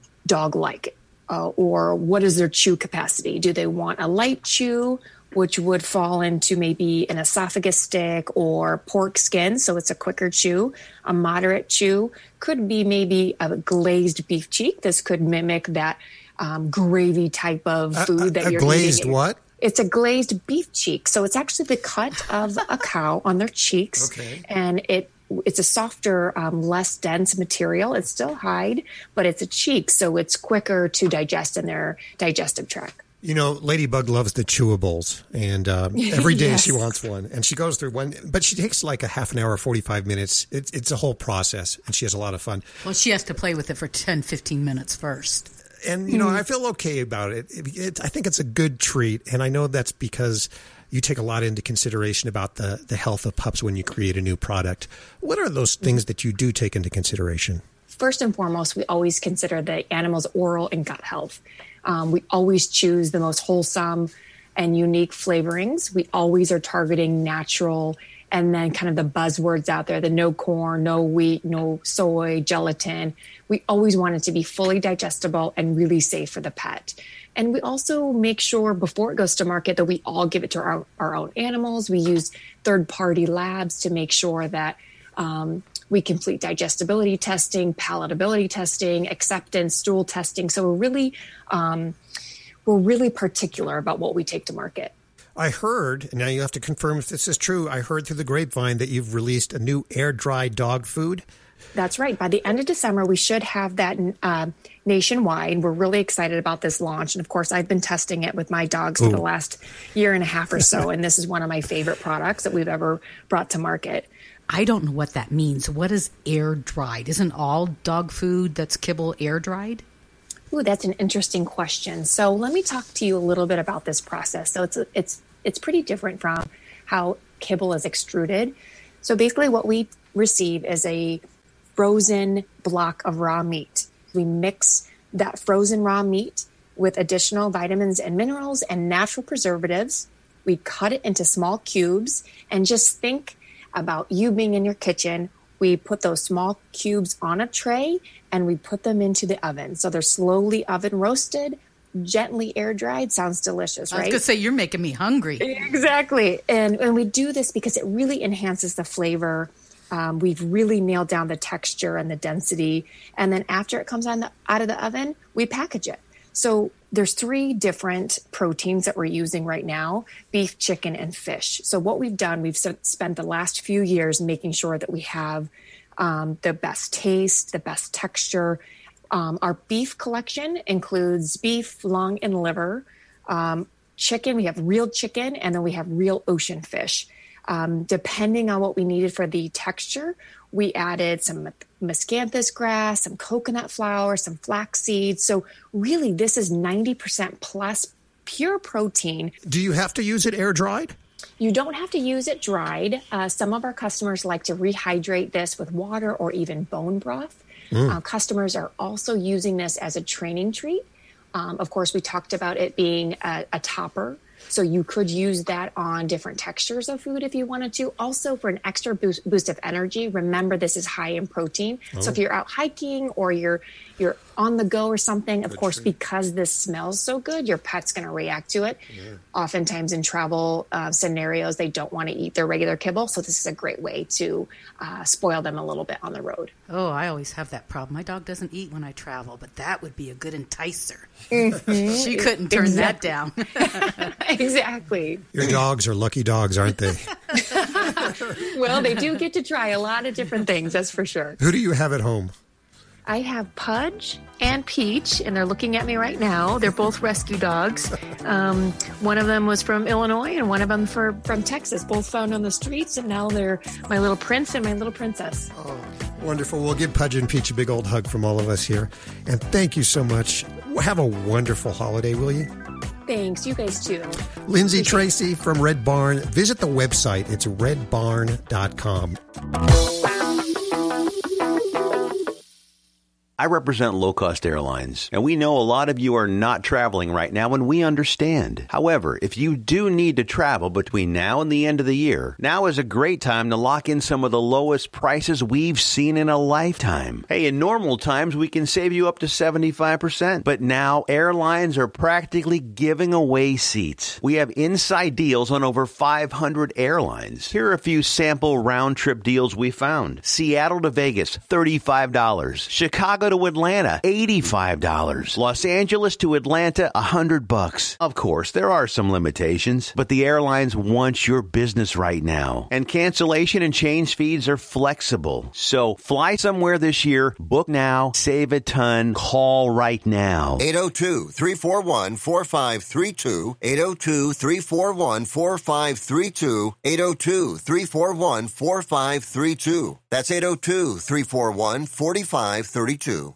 dog like? Uh, or what is their chew capacity? Do they want a light chew, which would fall into maybe an esophagus stick or pork skin, so it's a quicker chew? A moderate chew could be maybe a glazed beef cheek. This could mimic that um, gravy type of food a, a, that a you're glazed eating. what? It's a glazed beef cheek. So it's actually the cut of a cow on their cheeks. Okay. And it it's a softer, um, less dense material. It's still hide, but it's a cheek, so it's quicker to digest in their digestive tract. You know, Ladybug loves the chewables, and um, every day Yes. she wants one. And she goes through one, but she takes like a half an hour, forty-five minutes. It's, it's a whole process, and she has a lot of fun. Well, she has to play with it for ten, fifteen minutes first. And, you know, I feel okay about it. It, it. I think it's a good treat, and I know that's because you take a lot into consideration about the, the health of pups when you create a new product. What are those things that you do take into consideration? First and foremost, we always consider the animal's oral and gut health. Um, we always choose the most wholesome and unique flavorings. We always are targeting natural, and then kind of the buzzwords out there, the no corn, no wheat, no soy, gelatin. We always want it to be fully digestible and really safe for the pet. And we also make sure before it goes to market that we all give it to our, our own animals. We use third-party labs to make sure that um, we complete digestibility testing, palatability testing, acceptance, stool testing. So we're really, um, we're really particular about what we take to market. I heard, and now you have to confirm if this is true, I heard through the grapevine that you've released a new air-dried dog food. That's right. By the end of December, we should have that uh, nationwide. We're really excited about this launch. And of course, I've been testing it with my dogs for Ooh. the last year and a half or so. And this is one of my favorite products that we've ever brought to market. I don't know what that means. What is air dried? Isn't all dog food that's kibble air dried? Ooh, that's an interesting question. So let me talk to you a little bit about this process. So it's it's it's pretty different from how kibble is extruded. So basically what we receive is a frozen block of raw meat. We mix that frozen raw meat with additional vitamins and minerals and natural preservatives. We cut it into small cubes, and just think about you being in your kitchen. We put those small cubes on a tray and we put them into the oven. So they're slowly oven roasted, gently air dried. Sounds delicious, I was right? going to say, you're making me hungry. Exactly. And, and we do this because it really enhances the flavor. Um, we've really nailed down the texture and the density. And then after it comes on the, out of the oven, we package it. So there's three different proteins that we're using right now: beef, chicken, and fish. So what we've done, we've spent the last few years making sure that we have um, the best taste, the best texture. Um, our beef collection includes beef, lung, and liver. Um, chicken, we have real chicken, and then we have real ocean fish. Um, depending on what we needed for the texture, we added some miscanthus grass, some coconut flour, some flax seeds. So really, this is ninety percent plus pure protein. Do you have to use it air dried? You don't have to use it dried. Uh, some of our customers like to rehydrate this with water or even bone broth. Mm. Uh, customers are also using this as a training treat. Um, of course, we talked about it being a, a topper. So you could use that on different textures of food if you wanted to. Also, for an extra boost, boost of energy, remember this is high in protein. Oh. So if you're out hiking or you're you're on the go or something, of Good course, treat. because this smells so good, your pet's going to react to it. Yeah. Oftentimes in travel uh, scenarios, they don't want to eat their regular kibble. So this is a great way to uh, spoil them a little bit on the road. Oh, I always have that problem. My dog doesn't eat when I travel, but that would be a good enticer. Mhm. She couldn't turn that Exactly. down. Exactly. Your dogs are lucky dogs, aren't they? Well, they do get to try a lot of different things, that's for sure. Who do you have at home? I have Pudge and Peach, and they're looking at me right now. They're both rescue dogs. Um, one of them was from Illinois, and one of them for, from Texas. Both found on the streets, and now they're my little prince and my little princess. Wonderful. We'll give Pudge and Peach a big old hug from all of us here. And thank you so much. Have a wonderful holiday, will you? Thanks. You guys too. Lindsay Tracy from Red Barn. Visit the website. It's red barn dot com. I represent low-cost airlines, and we know a lot of you are not traveling right now, and we understand. However, if you do need to travel between now and the end of the year, now is a great time to lock in some of the lowest prices we've seen in a lifetime. Hey, in normal times, we can save you up to seventy-five percent, but now airlines are practically giving away seats. We have inside deals on over five hundred airlines. Here are a few sample round-trip deals we found. Seattle to Vegas, thirty-five dollars. Chicago Tampa to Atlanta, eighty-five dollars. Los Angeles to Atlanta, one hundred bucks. Of course, there are some limitations, but the airlines want your business right now. And cancellation and change fees are flexible. So fly somewhere this year, book now, save a ton, call right now. eight oh two, three four one, four five three two, eight oh two, three four one, four five three two, eight oh two, three four one, four five three two. That's eight oh two, three four one, four five three two.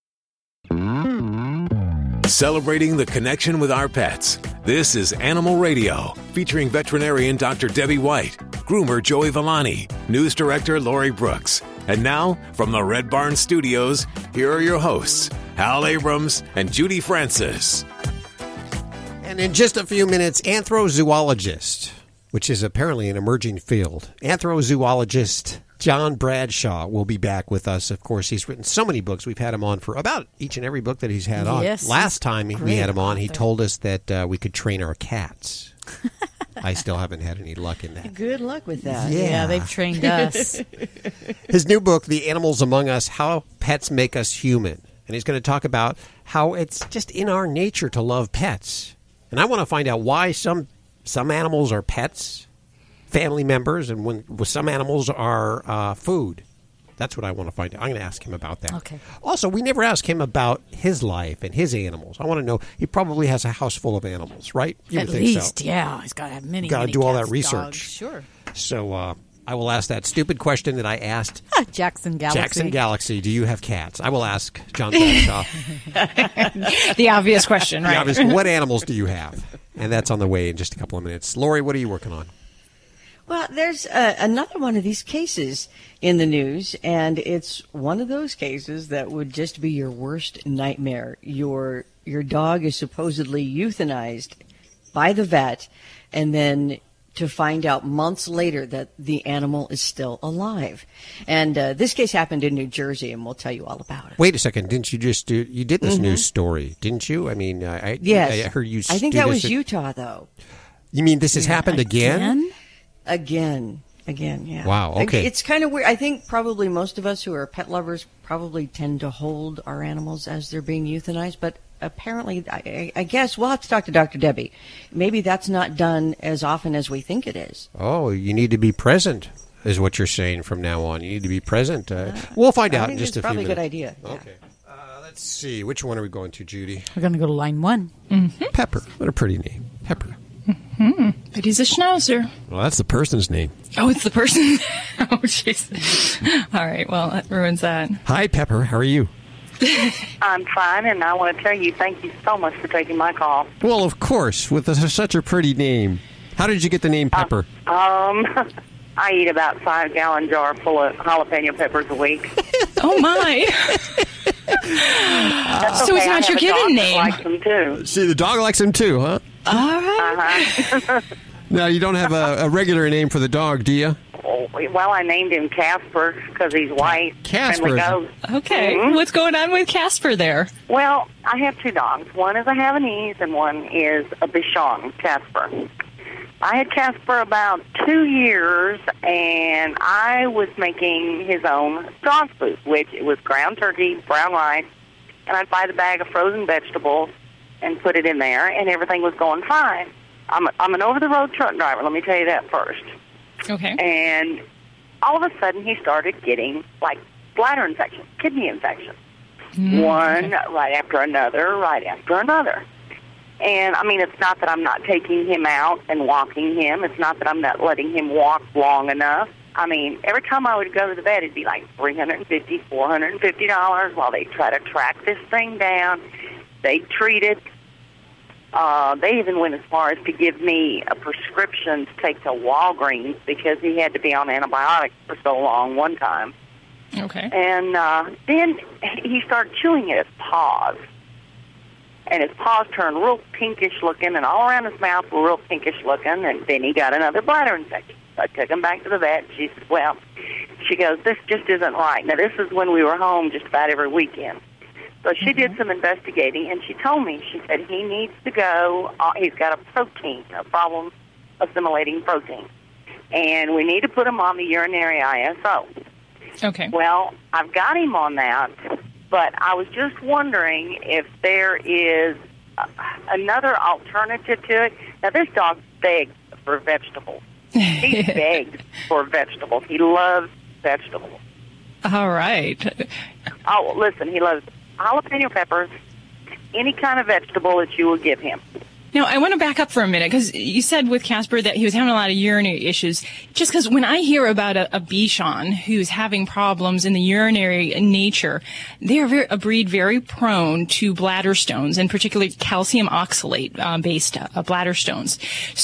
Celebrating the connection with our pets. This is Animal Radio, featuring veterinarian Doctor Debbie White, groomer Joey Villani, news director Lori Brooks. And now, from the Red Barn Studios, here are your hosts, Hal Abrams and Judy Francis. And in just a few minutes, anthrozoologist, which is apparently an emerging field, anthrozoologist John Bradshaw will be back with us. Of course, he's written so many books. We've had him on for about each and every book that he's had on. Yes, Last time we great had him on, he author. told us that uh, we could train our cats. I still haven't had any luck in that. Good luck with that. Yeah. Yeah, they've trained us. His new book, The Animals Among Us, How Pets Make Us Human. And he's going to talk about how it's just in our nature to love pets. And I want to find out why some some animals are pets, family members, and when well, some animals are uh, food. That's what I want to find out. I'm going to ask him about that. Okay. Also, we never ask him about his life and his animals. I want to know, he probably has a house full of animals, right? You At would think least, so. yeah. He's got to have many, Got to many do all that cats, research. dogs. Sure. So uh, I will ask that stupid question that I asked Jackson Galaxy. Jackson Galaxy, do you have cats? I will ask John Bradshaw. The obvious question, The right? obvious, what animals do you have? And that's on the way in just a couple of minutes. Lori, what are you working on? Well, there's uh, another one of these cases in the news, and it's one of those cases that would just be your worst nightmare. Your your dog is supposedly euthanized by the vet, and then to find out months later that the animal is still alive. And uh, this case happened in New Jersey, and we'll tell you all about it. Wait a second. Didn't you just do, you did this Mhm. news story, didn't you? I mean, I, I, Yes. I heard you I think do that this was at- Utah, though. You mean this has happened again? Again. Again, yeah. Wow, okay. It's kind of weird. I think probably most of us who are pet lovers probably tend to hold our animals as they're being euthanized, but apparently, I, I guess we'll have to talk to Doctor Debbie. Maybe that's not done as often as we think it is. Oh, you need to be present, is what you're saying from now on. You need to be present. Uh, we'll find I out think in just it's a few probably a minutes. good idea. yeah. Okay. Uh, let's see. Which one are we going to, Judy? We're going to go to line one. Pepper. What a pretty name. Pepper. Hmm. But he's a schnauzer. Well, that's the person's name. Oh, it's the person. Oh, jeez. All right. Well, that ruins that. Hi, Pepper. How are you? I'm fine, and I want to tell you thank you so much for taking my call. Well, of course, with a, such a pretty name. How did you get the name Pepper? Um, I eat about five gallon jar full of jalapeno peppers a week. Oh my! That's So okay. it's I not your have a dog given that name. likes them too. See, the dog likes him too, huh? All right. Uh-huh. Now, you don't have a, a regular name for the dog, do you? Well, I named him Casper because he's white. Casper. Friendly ghost. Okay. Mhm. What's going on with Casper there? Well, I have two dogs. One is a Havanese and one is a Bichon, Casper. I had Casper about two years, and I was making his own dog food, which it was ground turkey, brown rice, and I'd buy the bag of frozen vegetables and put it in there, and everything was going fine. I'm, a, I'm an over-the-road truck driver, let me tell you that first. Okay. And all of a sudden, he started getting, like, bladder infection, kidney infection. Mm, One right after another, right after another. And, I mean, it's not that I'm not taking him out and walking him. It's not that I'm not letting him walk long enough. I mean, every time I would go to the vet, it'd be like three hundred fifty dollars, four hundred fifty dollars while they try to track this thing down. They treat it. Uh, they even went as far as to give me a prescription to take to Walgreens because he had to be on antibiotics for so long one time. Okay. And uh, then he started chewing at his paws. And his paws turned real pinkish looking, and all around his mouth were real pinkish looking, and then he got another bladder infection. So I took him back to the vet. She said, well, she goes, this just isn't right. Now, this is when we were home just about every weekend. So she Mm-hmm. did some investigating, and she told me, she said, he needs to go, uh, he's got a protein, a problem assimilating protein. And we need to put him on the urinary I S O. Okay. Well, I've got him on that, But I was just wondering if there is uh, another alternative to it. Now, this dog begs for vegetables. He begs for vegetables. He loves vegetables. All right. Oh, listen, he loves jalapeno peppers, any kind of vegetable that you will give him. Now, I want to back up for a minute, because you said with Casper that he was having a lot of urinary issues. Just because when I hear about a, a Bichon who's having problems in the urinary nature, they are very, a breed very prone to bladder stones, and particularly calcium oxalate-based uh, uh, bladder stones.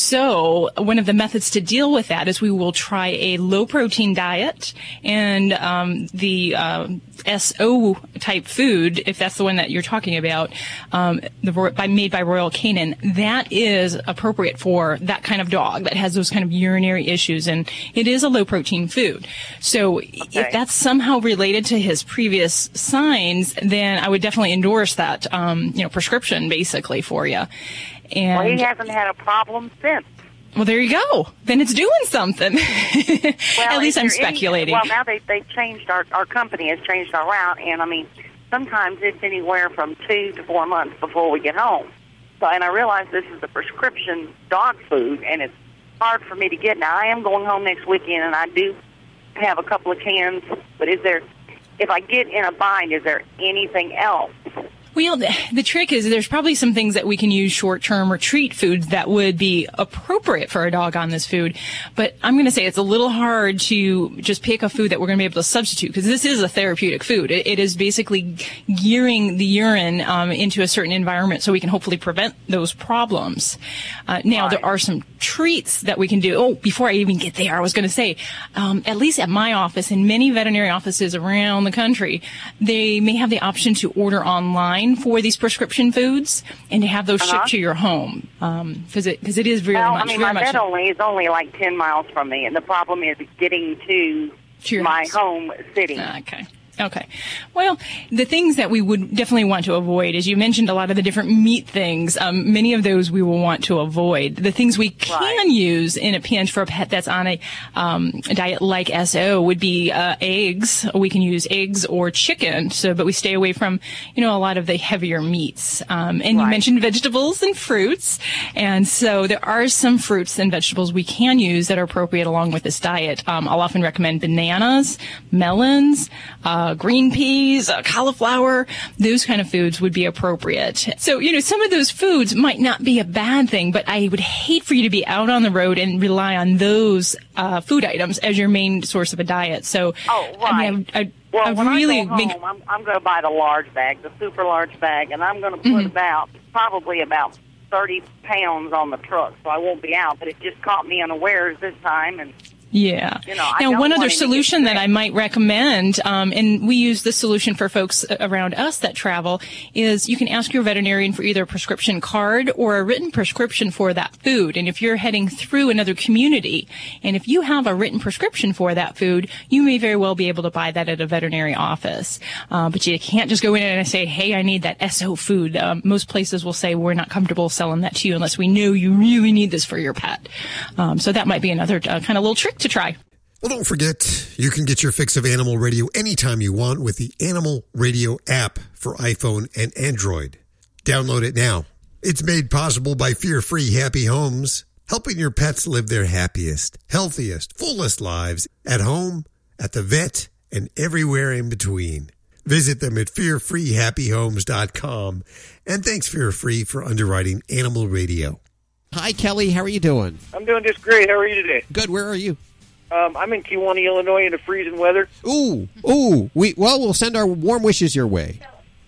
So one of the methods to deal with that is we will try a low-protein diet, and um, the uh, S O type food, if that's the one that you're talking about, um, the, by, made by Royal Canin, that is appropriate for that kind of dog that has those kind of urinary issues, and it is a low-protein food. So okay. if that's somehow related to his previous signs, then I would definitely endorse that, um, you know, prescription basically for you. And well, he hasn't had a problem since. Well, there you go. Then it's doing something. Well, at least I'm any, speculating. well, now they, they've changed, our, our company has changed our route, and I mean, sometimes it's anywhere from two to four months before we get home. So, and I realize this is a prescription dog food, and it's hard for me to get. Now, I am going home next weekend, and I do have a couple of cans, but is there, if I get in a bind, is there anything else? Well, the, the trick is there's probably some things that we can use short-term retreat foods that would be appropriate for a dog on this food. But I'm going to say it's a little hard to just pick a food that we're going to be able to substitute, because this is a therapeutic food. It, it is basically gearing the urine um, into a certain environment so we can hopefully prevent those problems. Uh, now, right. there are some treats that we can do. Oh, before I even get there, I was going to say, um, at least at my office and many veterinary offices around the country, they may have the option to order online for these prescription foods and to have those uh-huh. shipped to your home, um, because it because it is very well, much. I mean, very my much vet only is only like ten miles from me, and the problem is getting to, to my house. home city. Okay. Okay. Well, the things that we would definitely want to avoid, as you mentioned, a lot of the different meat things, um, many of those we will want to avoid. The things we can right. use in a pinch for a pet that's on a, um, a diet like S O would be uh, eggs. We can use eggs or chicken, so but we stay away from, you know, a lot of the heavier meats. Um, and right. you mentioned vegetables and fruits, and so there are some fruits and vegetables we can use that are appropriate along with this diet. Um, I'll often recommend bananas, melons, uh, Uh, green peas, uh, cauliflower, those kind of foods would be appropriate. So, you know, some of those foods might not be a bad thing, but I would hate for you to be out on the road and rely on those uh, food items as your main source of a diet. So, oh, right. I mean, I, I, well, I when really I go home, make... I'm, I'm going to buy the large bag, the super large bag, and I'm going to put mm-hmm. about, probably about thirty pounds on the truck, so I won't be out. But it just caught me unawares this time, and Yeah. You know, now, one other solution that I might recommend, um, and we use this solution for folks around us that travel, is you can ask your veterinarian for either a prescription card or a written prescription for that food. And if you're heading through another community, and if you have a written prescription for that food, you may very well be able to buy that at a veterinary office. Uh, but you can't just go in and say, hey, I need that S O food. Um, most places will say, we're not comfortable selling that to you unless we know you really need this for your pet. Um, so that might be another uh, kind of little trick to try. Well, don't forget, you can get your fix of Animal Radio anytime you want with the Animal Radio app for iPhone and Android. Download it now. It's made possible by Fear-Free Happy Homes, helping your pets live their happiest, healthiest, fullest lives at home, at the vet, and everywhere in between. Visit them at fear free happy homes dot com. And thanks, Fear-Free, for underwriting Animal Radio. Hi, Kelly. How are you doing? I'm doing just great. How are you today? Good. Where are you? Um, I'm in Kewanee, Illinois, in the freezing weather. Ooh, ooh. We well, we'll send our warm wishes your way.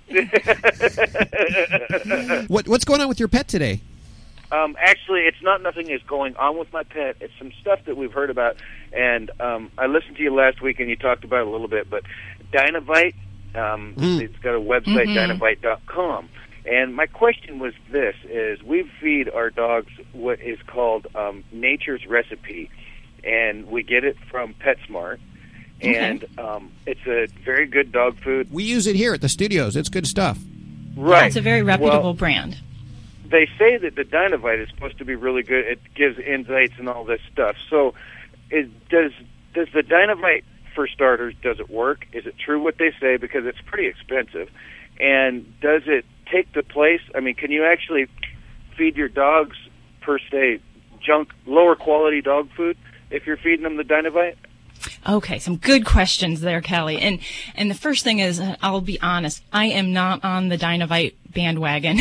what What's going on with your pet today? Um, actually, it's not nothing is going on with my pet. It's some stuff that we've heard about, and um, I listened to you last week, and you talked about it a little bit. But Dynavite, um, mm. it's got a website, mm-hmm. dynavite dot com. And my question was this, is we feed our dogs what is called um, Nature's Recipe, and we get it from PetSmart, and okay. um, it's a very good dog food. We use it here at the studios. It's good stuff. Right. Yeah, it's a very reputable well, brand. They say that the Dynavite is supposed to be really good. It gives insights and all this stuff. So it, does does the Dynavite for starters, does it work? Is it true what they say? Because it's pretty expensive. And does it take the place? I mean, can you actually feed your dogs, per se, junk, lower quality dog food if you're feeding them the Dynavite? Okay, some good questions there, Kelly. And and the first thing is, uh, I'll be honest, I am not on the Dynavite bandwagon.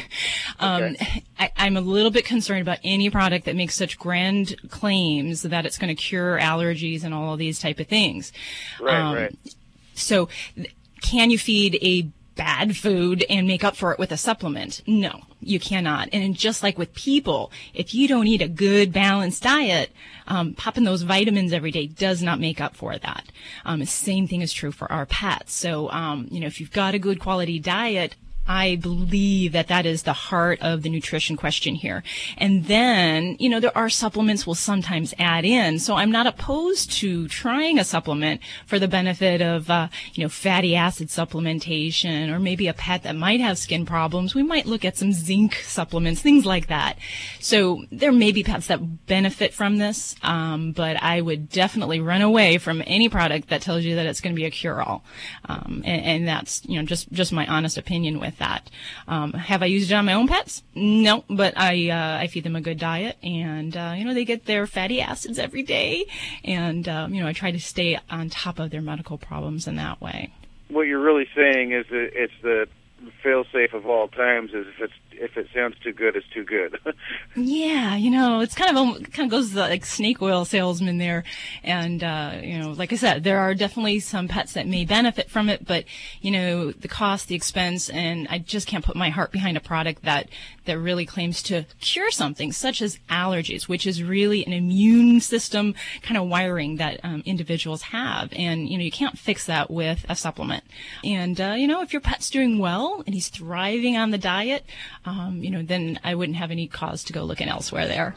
um, Okay. I, I'm a little bit concerned about any product that makes such grand claims that it's going to cure allergies and all of these type of things. Right, Um, right. So, th- can you feed a bad food and make up for it with a supplement? No, you cannot. And just like with people, if you don't eat a good balanced diet, um, popping those vitamins every day does not make up for that. Um, the same thing is true for our pets. So, um, you know, if you've got a good quality diet, I believe that that is the heart of the nutrition question here. And then, you know, there are supplements we'll sometimes add in. So I'm not opposed to trying a supplement for the benefit of, uh, you know, fatty acid supplementation, or maybe a pet that might have skin problems. We might look at some zinc supplements, things like that. So there may be pets that benefit from this, um, but I would definitely run away from any product that tells you that it's going to be a cure-all. Um, and, and that's, you know, just, just my honest opinion with that. Um, have I used it on my own pets? No, but I uh, I feed them a good diet, and uh, you know, they get their fatty acids every day, and um, you know, I try to stay on top of their medical problems in that way. What you're really saying is that it's the fail-safe of all times. Is if it's if it sounds too good, it's too good. Yeah, you know, it's kind of it kind of goes like snake oil salesman there, and uh, you know, like I said, there are definitely some pets that may benefit from it, but you know, the cost, the expense, and I just can't put my heart behind a product that that really claims to cure something such as allergies, which is really an immune system kind of wiring that um, individuals have, and you know, you can't fix that with a supplement. And uh, you know, if your pet's doing well and he's thriving on the diet, um, you know, then I wouldn't have any cause to go looking elsewhere there.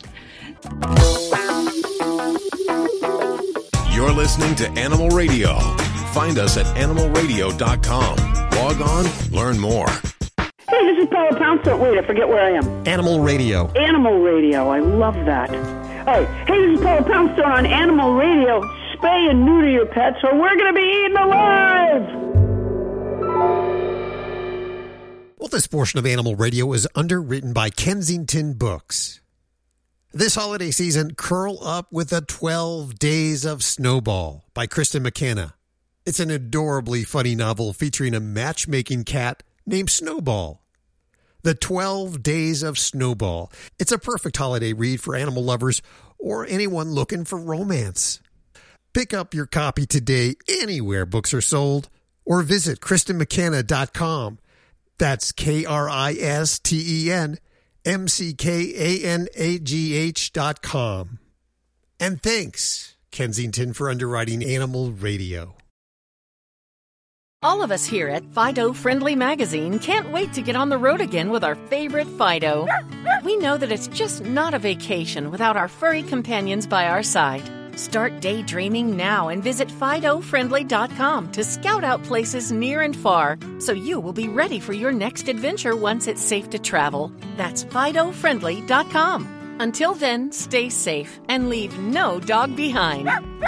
You're listening to Animal Radio. Find us at animal radio dot com. Log on, learn more. Hey, this is Paula Poundstone. Wait, I forget where I am. Animal Radio. Animal Radio. I love that. Oh, hey, this is Paula Poundstone on Animal Radio. Spay and neuter your pets, or we're going to be eaten alive! Well, this portion of Animal Radio is underwritten by Kensington Books. This holiday season, curl up with the twelve Days of Snowball by Kristen McKenna. It's an adorably funny novel featuring a matchmaking cat named Snowball. The twelve Days of Snowball. It's a perfect holiday read for animal lovers or anyone looking for romance. Pick up your copy today anywhere books are sold, or visit kristen mckenna dot com. That's K R I S T E N M C K A N A G H dot com. And thanks, Kensington, for underwriting Animal Radio. All of us here at Fido Friendly Magazine can't wait to get on the road again with our favorite Fido. We know that it's just not a vacation without our furry companions by our side. Start daydreaming now and visit Fido Friendly dot com to scout out places near and far so you will be ready for your next adventure once it's safe to travel. That's Fido Friendly dot com. Until then, stay safe and leave no dog behind.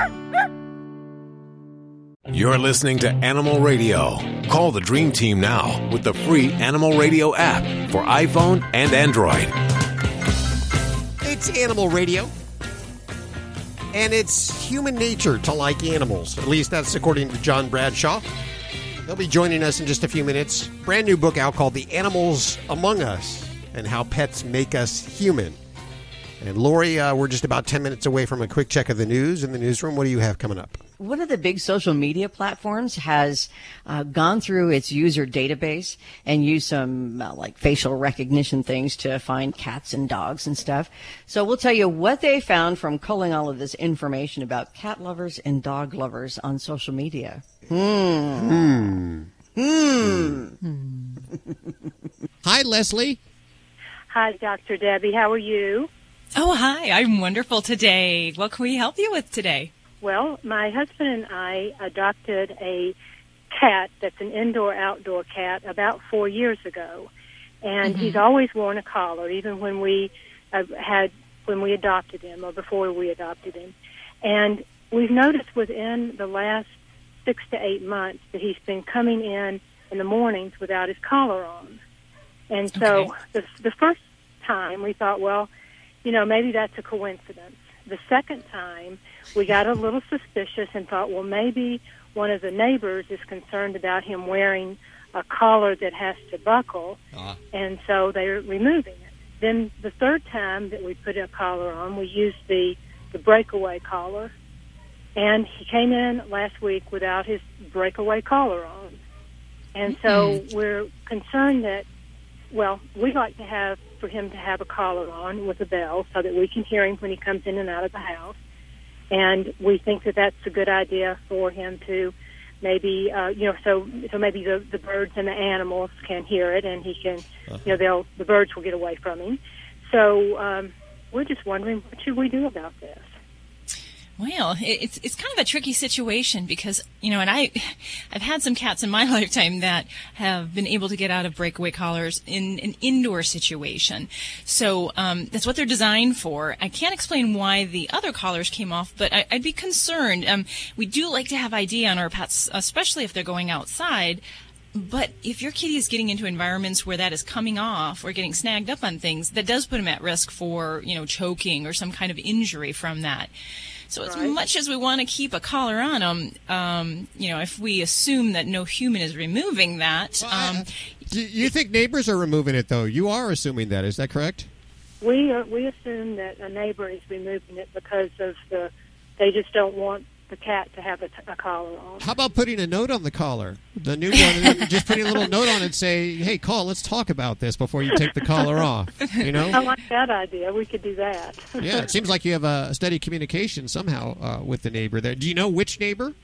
You're listening to Animal Radio. Call the Dream Team now with the free Animal Radio app for iPhone and Android. It's Animal Radio. And it's human nature to like animals. At least that's according to John Bradshaw. He'll be joining us in just a few minutes. Brand new book out called The Animals Among Us and How Pets Make Us Human. And Lori, uh, we're just about ten minutes away from a quick check of the news in the newsroom. What do you have coming up? One of the big social media platforms has uh, gone through its user database and used some uh, like facial recognition things to find cats and dogs and stuff. So we'll tell you what they found from culling all of this information about cat lovers and dog lovers on social media. Hmm. Hmm. Hmm. Hi, Leslie. Hi, Doctor Debbie. How are you? Oh, hi. I'm wonderful today. What can we help you with today? Well, my husband and I adopted a cat that's an indoor-outdoor cat about four years ago, and Mm-hmm. he's always worn a collar, even when we uh, had when we adopted him or before we adopted him. And we've noticed within the last six to eight months that he's been coming in in the mornings without his collar on. And so Okay. the, the first time we thought, well, you know, maybe that's a coincidence. The second time we got a little suspicious and thought, well, maybe one of the neighbors is concerned about him wearing a collar that has to buckle, Ah. and so they're removing it. Then the third time that we put a collar on, we used the, the breakaway collar, and he came in last week without his breakaway collar on. And so Mm. we're concerned that, well, we'd like to have, for him to have a collar on with a bell so that we can hear him when he comes in and out of the house. And we think that that's a good idea for him to maybe, uh, you know, so so maybe the, the birds and the animals can hear it, and he can, you know, they'll the birds will get away from him. So um, we're just wondering, what should we do about this? Well, it- it's it's kind of a tricky situation because, you know, and I, I've had some cats in my lifetime that have been able to get out of breakaway collars in an indoor situation. So um, that's what they're designed for. I can't explain why the other collars came off, but I, I'd be concerned. Um, we do like to have I D on our pets, especially if they're going outside. But if your kitty is getting into environments where that is coming off or getting snagged up on things, that does put them at risk for, you know, choking or some kind of injury from that. So as Right. much as we want to keep a collar on them, um, you know, if we assume that no human is removing that, um, Do you think neighbors are removing it, though? You are assuming that. Is that correct? We are, we assume that a neighbor is removing it because of the, they just don't want the cat to have a, t- a collar on. How about putting a note on the collar? The new one, just putting a little note on it and say, hey, call, let's talk about this before you take the collar off. You know? I like that idea. We could do that. Yeah, it seems like you have a steady communication somehow uh, with the neighbor there. Do you know which neighbor?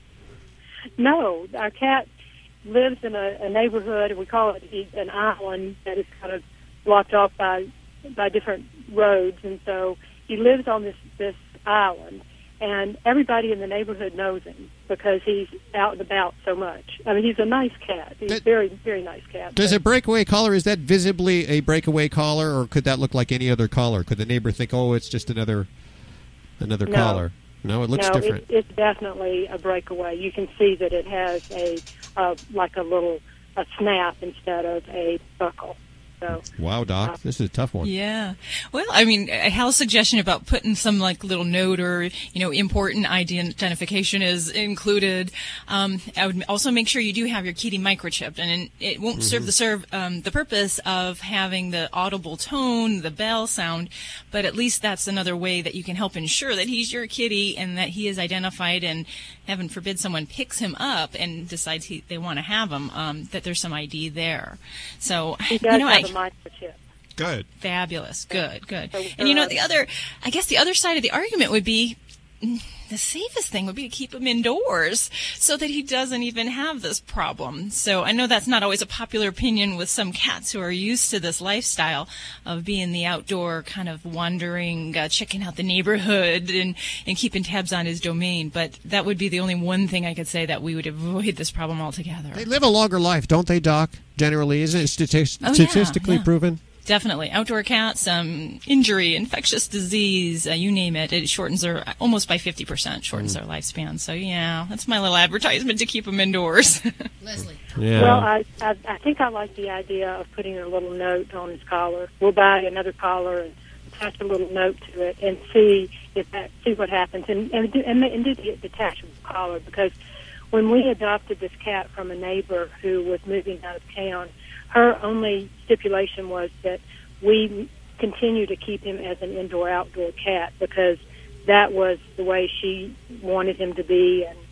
No, our cat lives in a, a neighborhood, and we call it an island that is kind of blocked off by by different roads, and so he lives on this this island, and everybody in the neighborhood knows him because he's out and about so much. I mean, he's a nice cat. He's a very, very nice cat. Does a breakaway collar, is that visibly a breakaway collar, or could that look like any other collar? Could the neighbor think, oh, it's just another another No. collar? No, it looks no, different. It, it's definitely a breakaway. You can see that it has a uh, like a little a snap instead of a buckle. So Wow, Doc, this is a tough one. yeah. Well, I mean, Hal's suggestion about putting some like little note or, you know, important identification is included. Um, I would also make sure you do have your kitty microchipped, and it won't serve Mhm. the serve um, the purpose of having the audible tone, the bell sound, but at least that's another way that you can help ensure that he's your kitty and that he is identified, and heaven forbid someone picks him up and decides he, they want to have him, um, that there's some I D there. So, he you does know, have I, a microchip. Good. Fabulous. Good, good. So, And you know, uh, the other, I guess the other side of the argument would be mm, the safest thing would be to keep him indoors so that he doesn't even have this problem. So I know that's not always a popular opinion with some cats who are used to this lifestyle of being the outdoor kind of wandering, uh, checking out the neighborhood and, and keeping tabs on his domain. But that would be the only one thing I could say that we would avoid this problem altogether. They live a longer life, don't they, Doc? Generally, isn't it stati- Oh, yeah, statistically yeah. proven? Definitely. Outdoor cats, um, injury, infectious disease, uh, you name it, it shortens their, almost by fifty percent, shortens their lifespan. So, yeah, that's my little advertisement to keep them indoors. Leslie. Yeah. Well, I, I I think I like the idea of putting a little note on his collar. We'll buy another collar and attach a little note to it and see if that see what happens, and and do, and, and do the detachable collar, because when we adopted this cat from a neighbor who was moving out of town, her only stipulation was that we continue to keep him as an indoor-outdoor cat because that was the way she wanted him to be, and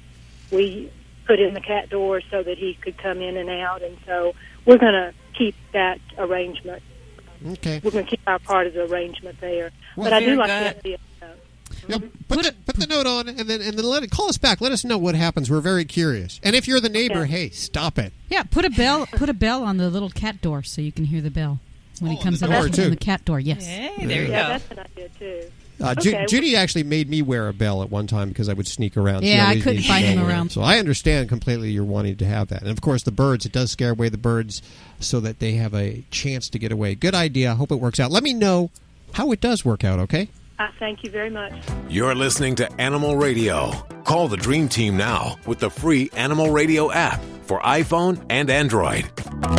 we put in the cat door so that he could come in and out, and so we're going to keep that arrangement. Okay. We're going to keep our part of the arrangement there. Well, but I do very like good. the idea. Yep. Put, the, put the note on, and then and then let it call us back. Let us know what happens. We're very curious. And if you're the neighbor, hey, stop it. Yeah, put a bell. Put a bell on the little cat door so you can hear the bell when he comes the out door, from too. the cat door. Yes. Hey, there you Yeah, go. that's an idea, too. Uh, Ju- Okay. Judy actually made me wear a bell at one time because I would sneak around. Yeah, I She always couldn't needed find to him know where. around. So I understand completely you're wanting to have that. And, of course, the birds, it does scare away the birds so that they have a chance to get away. Good idea. I hope it works out. Let me know how it does work out, okay? I thank you very much. You're listening to Animal Radio. Call the Dream Team now with the free Animal Radio app for iPhone and Android.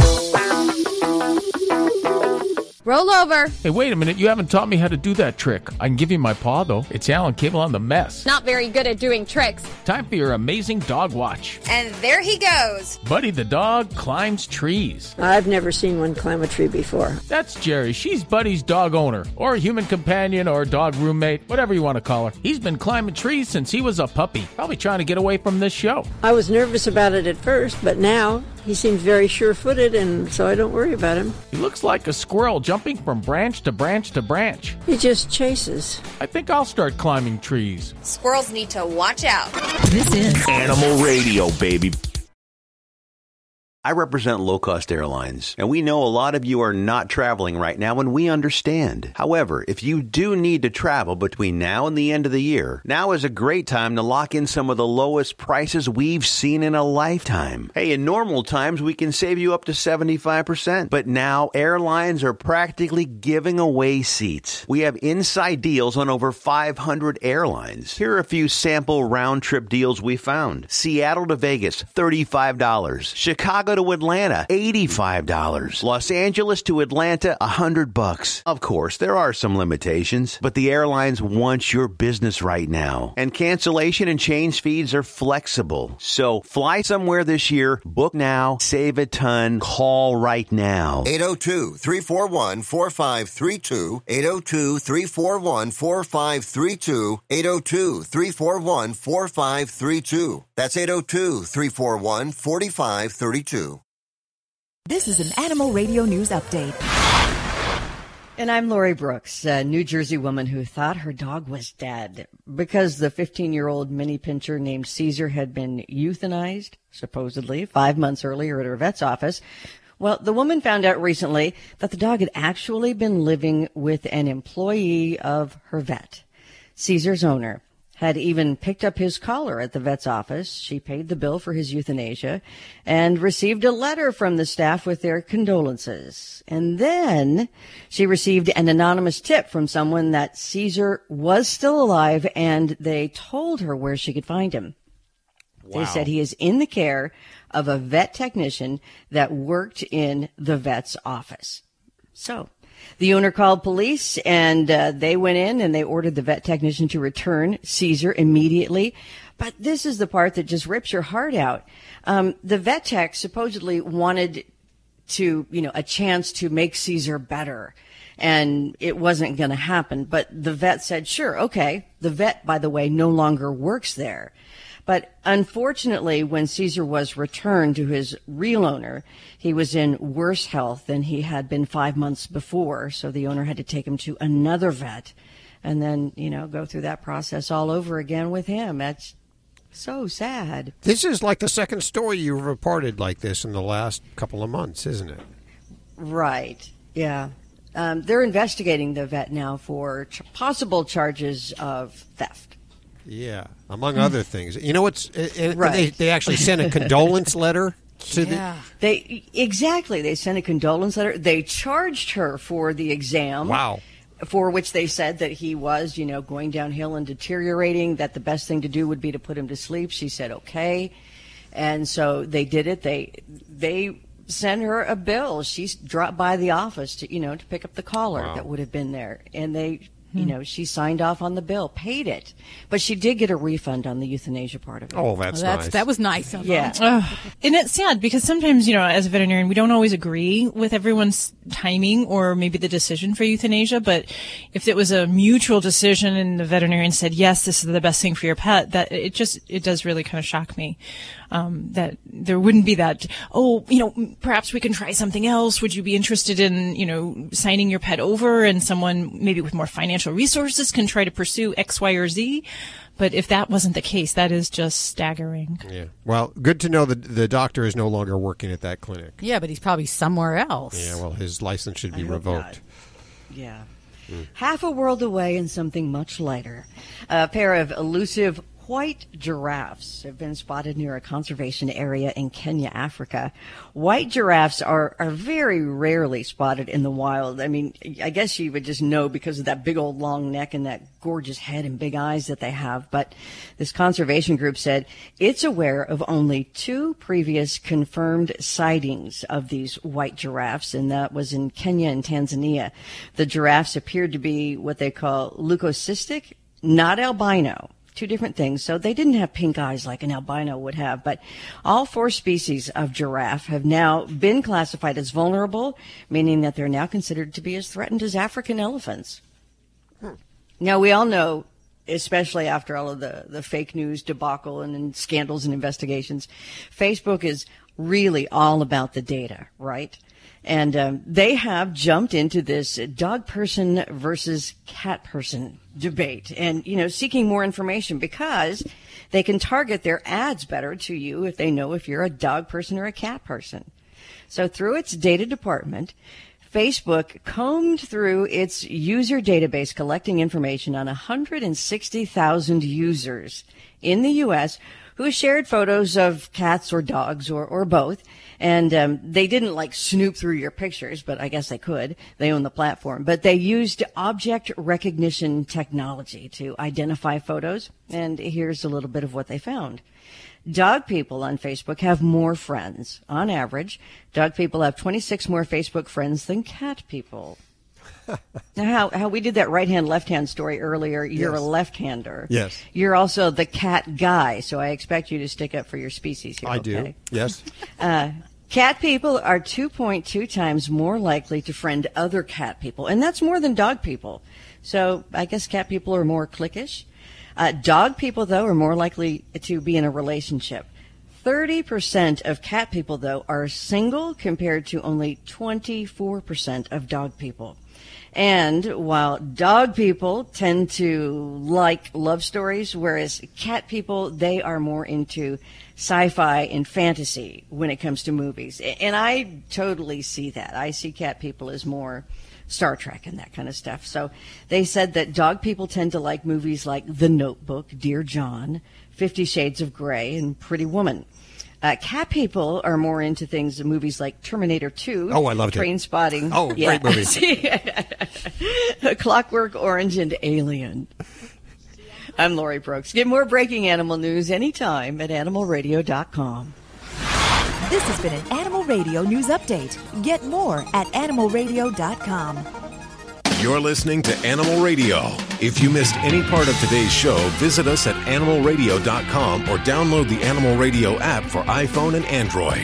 Roll over. Hey, wait a minute. You haven't taught me how to do that trick. I can give you my paw, though. It's Alan Cable on the mess. Not very good at doing tricks. Time for your amazing dog watch. And there he goes. Buddy the dog climbs trees. I've never seen one climb a tree before. That's Jerry. She's Buddy's dog owner, or human companion, or dog roommate, whatever you want to call her. He's been climbing trees since he was a puppy, probably trying to get away from this show. I was nervous about it at first, but now he seems very sure-footed, and so I don't worry about him. He looks like a squirrel jumping from branch to branch to branch. He just chases. I think I'll start climbing trees. Squirrels need to watch out. This is Animal Radio, baby. I represent low-cost airlines, and we know a lot of you are not traveling right now, and we understand. However, if you do need to travel between now and the end of the year, now is a great time to lock in some of the lowest prices we've seen in a lifetime. Hey, in normal times, we can save you up to seventy-five percent, but now airlines are practically giving away seats. We have inside deals on over five hundred airlines. Here are a few sample round-trip deals we found. Seattle to Vegas, thirty-five dollars. Chicago to Atlanta, eighty-five dollars. Los Angeles to Atlanta, one hundred bucks. Of course, there are some limitations, but the airlines want your business right now. And cancellation and change fees are flexible. So fly somewhere this year, book now, save a ton, call right now. eight oh two, three four one, four five three two, eight oh two, three four one, four five three two, eight oh two, three four one, four five three two. That's eight oh two, three four one, four five three two. This is an Animal Radio News Update. And I'm Lori Brooks, a New Jersey woman who thought her dog was dead because the fifteen-year-old mini pincher named Caesar had been euthanized, supposedly, five months earlier at her vet's office. Well, the woman found out recently that the dog had actually been living with an employee of her vet. Caesar's owner had even picked up his collar at the vet's office. She paid the bill for his euthanasia and received a letter from the staff with their condolences. And then she received an anonymous tip from someone that Caesar was still alive, and they told her where she could find him. Wow. They said he is in the care of a vet technician that worked in the vet's office. So the owner called police, and uh, they went in and they ordered the vet technician to return Caesar immediately. But this is the part that just rips your heart out. Um, the vet tech supposedly wanted to, you know, a chance to make Caesar better, and it wasn't going to happen. But the vet said, sure, okay. The vet, by the way, no longer works there. But unfortunately, when Caesar was returned to his real owner, he was in worse health than he had been five months before. So the owner had to take him to another vet and then, you know, go through that process all over again with him. That's so sad. This is like the second story you've reported like this in the last couple of months, isn't it? Right. Yeah. Um, they're investigating the vet now for ch- possible charges of theft. Yeah, among other things. You know what's it, right. they, they actually sent a condolence letter to yeah. the They exactly, they sent a condolence letter. They charged her for the exam. Wow. For which they said that he was, you know, going downhill and deteriorating, that the best thing to do would be to put him to sleep. She said okay. And so they did it. They they sent her a bill. She dropped by the office to, you know, to pick up the collar wow. that would have been there. And they You know, she signed off on the bill, paid it, but she did get a refund on the euthanasia part of it. Oh, that's, well, that's nice. That was nice of yeah. them. Uh, and it's sad because sometimes, you know, as a veterinarian, we don't always agree with everyone's timing or maybe the decision for euthanasia. But if it was a mutual decision and the veterinarian said, yes, this is the best thing for your pet, that it just, it does really kind of shock me. Um, that there wouldn't be that, oh, you know, perhaps we can try something else. Would you be interested in, you know, signing your pet over, and someone maybe with more financial resources can try to pursue X, Y, or Z? But if that wasn't the case, that is just staggering. Yeah. Well, good to know that the doctor is no longer working at that clinic. Yeah, but he's probably somewhere else. Yeah, well, his license should be revoked. Not. Yeah. Mm. Half a world away and something much lighter. A pair of elusive white giraffes have been spotted near a conservation area in Kenya, Africa. White giraffes are, are very rarely spotted in the wild. I mean, I guess you would just know because of that big old long neck and that gorgeous head and big eyes that they have. But this conservation group said it's aware of only two previous confirmed sightings of these white giraffes, and that was in Kenya and Tanzania. The giraffes appeared to be what they call leucocystic, not albino. Two different things. So they didn't have pink eyes like an albino would have, but all four species of giraffe have now been classified as vulnerable, meaning that they're now considered to be as threatened as African elephants. Hmm. Now, we all know, especially after all of the, the fake news debacle and, and scandals and investigations, Facebook is really all about the data, right? And um, they have jumped into this dog person versus cat person debate and, you know, seeking more information because they can target their ads better to you if they know if you're a dog person or a cat person. So through its data department, Facebook combed through its user database collecting information on one hundred sixty thousand users in the U S who shared photos of cats or dogs or, or both. And um, they didn't, like, snoop through your pictures, but I guess they could. They own the platform. But they used object recognition technology to identify photos. And here's a little bit of what they found. Dog people on Facebook have more friends. On average, dog people have twenty-six more Facebook friends than cat people. Now, how, how we did that right-hand, left-hand story earlier, you're Yes. a left-hander. Yes. You're also the cat guy, so I expect you to stick up for your species here, I okay? do. Yes. Uh, cat people are two point two times more likely to friend other cat people, and that's more than dog people. So I guess cat people are more cliquish. Uh, dog people, though, are more likely to be in a relationship. thirty percent of cat people, though, are single compared to only twenty-four percent of dog people. And while dog people tend to like love stories, whereas cat people, they are more into sci-fi and fantasy when it comes to movies. And I totally see that. I see cat people as more Star Trek and that kind of stuff. So they said that dog people tend to like movies like The Notebook, Dear John, Fifty Shades of Grey, and Pretty Woman. Uh, cat people are more into things, movies like Terminator two. Oh, I loved it. Train Spotting. Oh, yeah. great movie. Clockwork Orange and Alien. I'm Lori Brooks. Get more breaking animal news anytime at animal radio dot com. This has been an Animal Radio News Update. Get more at animal radio dot com. You're listening to Animal Radio. If you missed any part of today's show, visit us at animal radio dot com or download the Animal Radio app for iPhone and Android.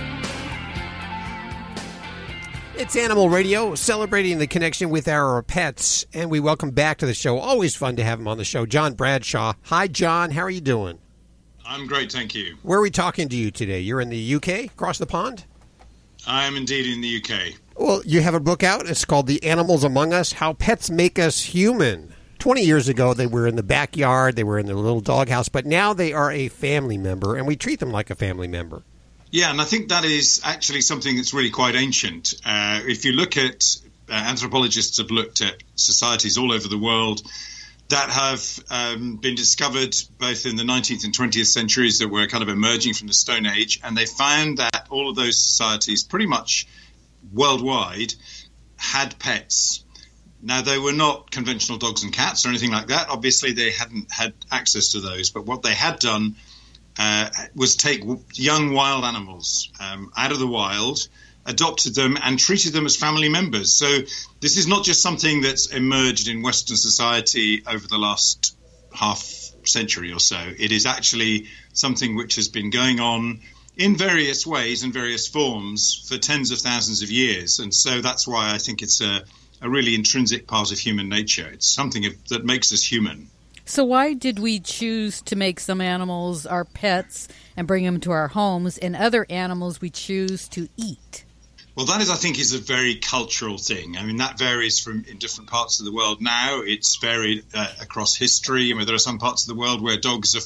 It's Animal Radio, celebrating the connection with our pets, and we welcome back to the show. Always fun to have him on the show, John Bradshaw. Hi, John. How are you doing? I'm great, thank you. Where are we talking to you today? You're in the U K, across the pond? I am indeed in the U K. Well, you have a book out. It's called The Animals Among Us, How Pets Make Us Human. twenty years ago, they were in the backyard, they were in their little doghouse, but now they are a family member, and we treat them like a family member. Yeah, and I think that is actually something that's really quite ancient. Uh, if you look at, uh, anthropologists have looked at societies all over the world that have um, been discovered both in the nineteenth and twentieth centuries that were kind of emerging from the Stone Age, and they found that all of those societies pretty much worldwide had pets. Now, they were not conventional dogs and cats or anything like that. Obviously, they hadn't had access to those. But what they had done uh, was take young wild animals um, out of the wild, adopted them, and treated them as family members. So this is not just something that's emerged in Western society over the last half century or so. It is actually something which has been going on in various ways and various forms for tens of thousands of years. And so that's why I think it's a, a really intrinsic part of human nature. It's something of, that makes us human. So why did we choose to make some animals our pets and bring them to our homes, and other animals we choose to eat? Well, that is, I think, is a very cultural thing. I mean, that varies from in different parts of the world now. It's varied uh, across history. I mean, there are some parts of the world where dogs are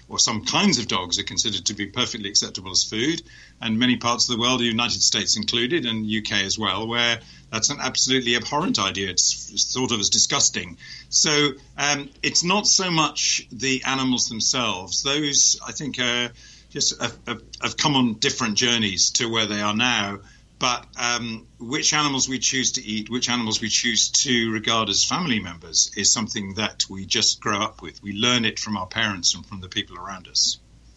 or some kinds of dogs are considered to be perfectly acceptable as food, and many parts of the world, the United States included, and U K as well, where that's an absolutely abhorrent idea. It's thought of as disgusting. So um, it's not so much the animals themselves. Those, I think, are just have, have, have come on different journeys to where they are now. But um, which animals we choose to eat, which animals we choose to regard as family members is something that we just grow up with. We learn it from our parents and from the people around us.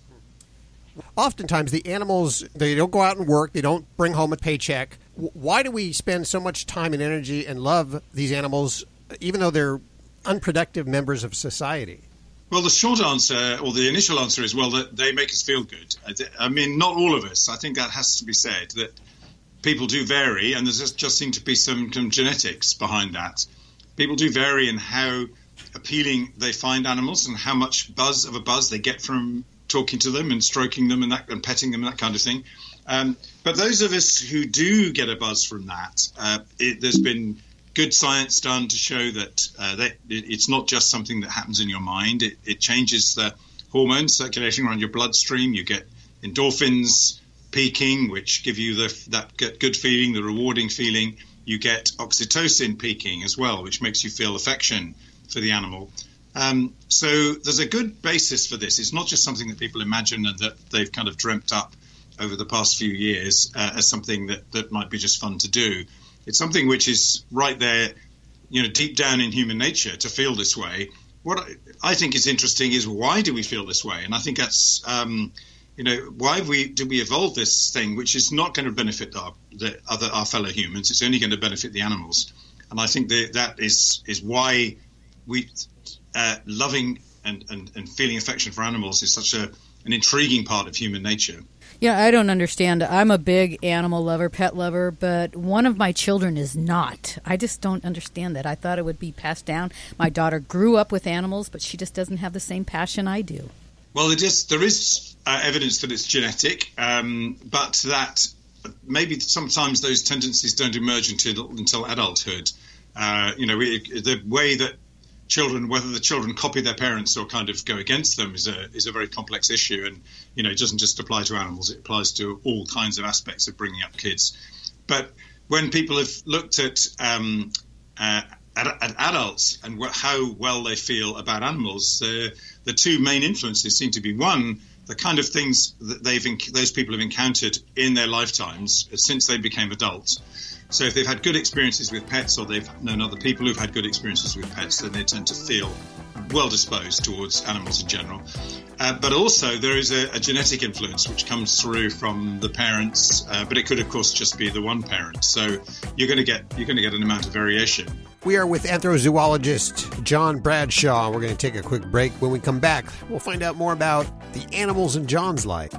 Oftentimes the animals, they don't go out and work, they don't bring home a paycheck. Why do we spend so much time and energy and love these animals, even though they're unproductive members of society? Well, the short answer, or the initial answer is, well, that they make us feel good. I mean, not all of us. I think that has to be said, that people do vary, and there's just, just seem to be some, some genetics behind that. People do vary in how appealing they find animals and how much buzz of a buzz they get from talking to them and stroking them and that and petting them and that kind of thing. Um, but those of us who do get a buzz from that, uh, it, there's been good science done to show that, uh, that it, it's not just something that happens in your mind. It, it changes the hormones circulating around your bloodstream. You get endorphins peaking, which give you the that good feeling, the rewarding feeling. You get oxytocin peaking as well, which makes you feel affection for the animal. Um, so there's a good basis for this. It's not just something that people imagine and that they've kind of dreamt up over the past few years uh, as something that, that might be just fun to do. It's something which is right there, you know, deep down in human nature to feel this way. What I think is interesting is, why do we feel this way? And I think that's... Um, You know, why we do we evolve this thing, which is not going to benefit our the other our fellow humans? It's only going to benefit the animals, and I think that that is is why we uh, loving and, and, and feeling affection for animals is such a an intriguing part of human nature. Yeah, I don't understand. I'm a big animal lover, pet lover, but one of my children is not. I just don't understand that. I thought it would be passed down. My daughter grew up with animals, but she just doesn't have the same passion I do. Well, it is, there is uh, evidence that it's genetic, um, but that maybe sometimes those tendencies don't emerge until, until adulthood. Uh, you know, we, the way that children, whether the children copy their parents or kind of go against them, is a is a very complex issue. And, you know, it doesn't just apply to animals. It applies to all kinds of aspects of bringing up kids. But when people have looked at um, uh, at, at adults and wh- how well they feel about animals, uh, the two main influences seem to be, one, the kind of things that they've enc- those people have encountered in their lifetimes since they became adults. So if they've had good experiences with pets, or they've known other people who've had good experiences with pets, then they tend to feel well disposed towards animals in general. Uh, but also there is a, a genetic influence which comes through from the parents, uh, but it could of course just be the one parent. So you're going to get you're going to get an amount of variation. We are with anthrozoologist John Bradshaw. We're going to take a quick break. When we come back, we'll find out more about the animals in John's life.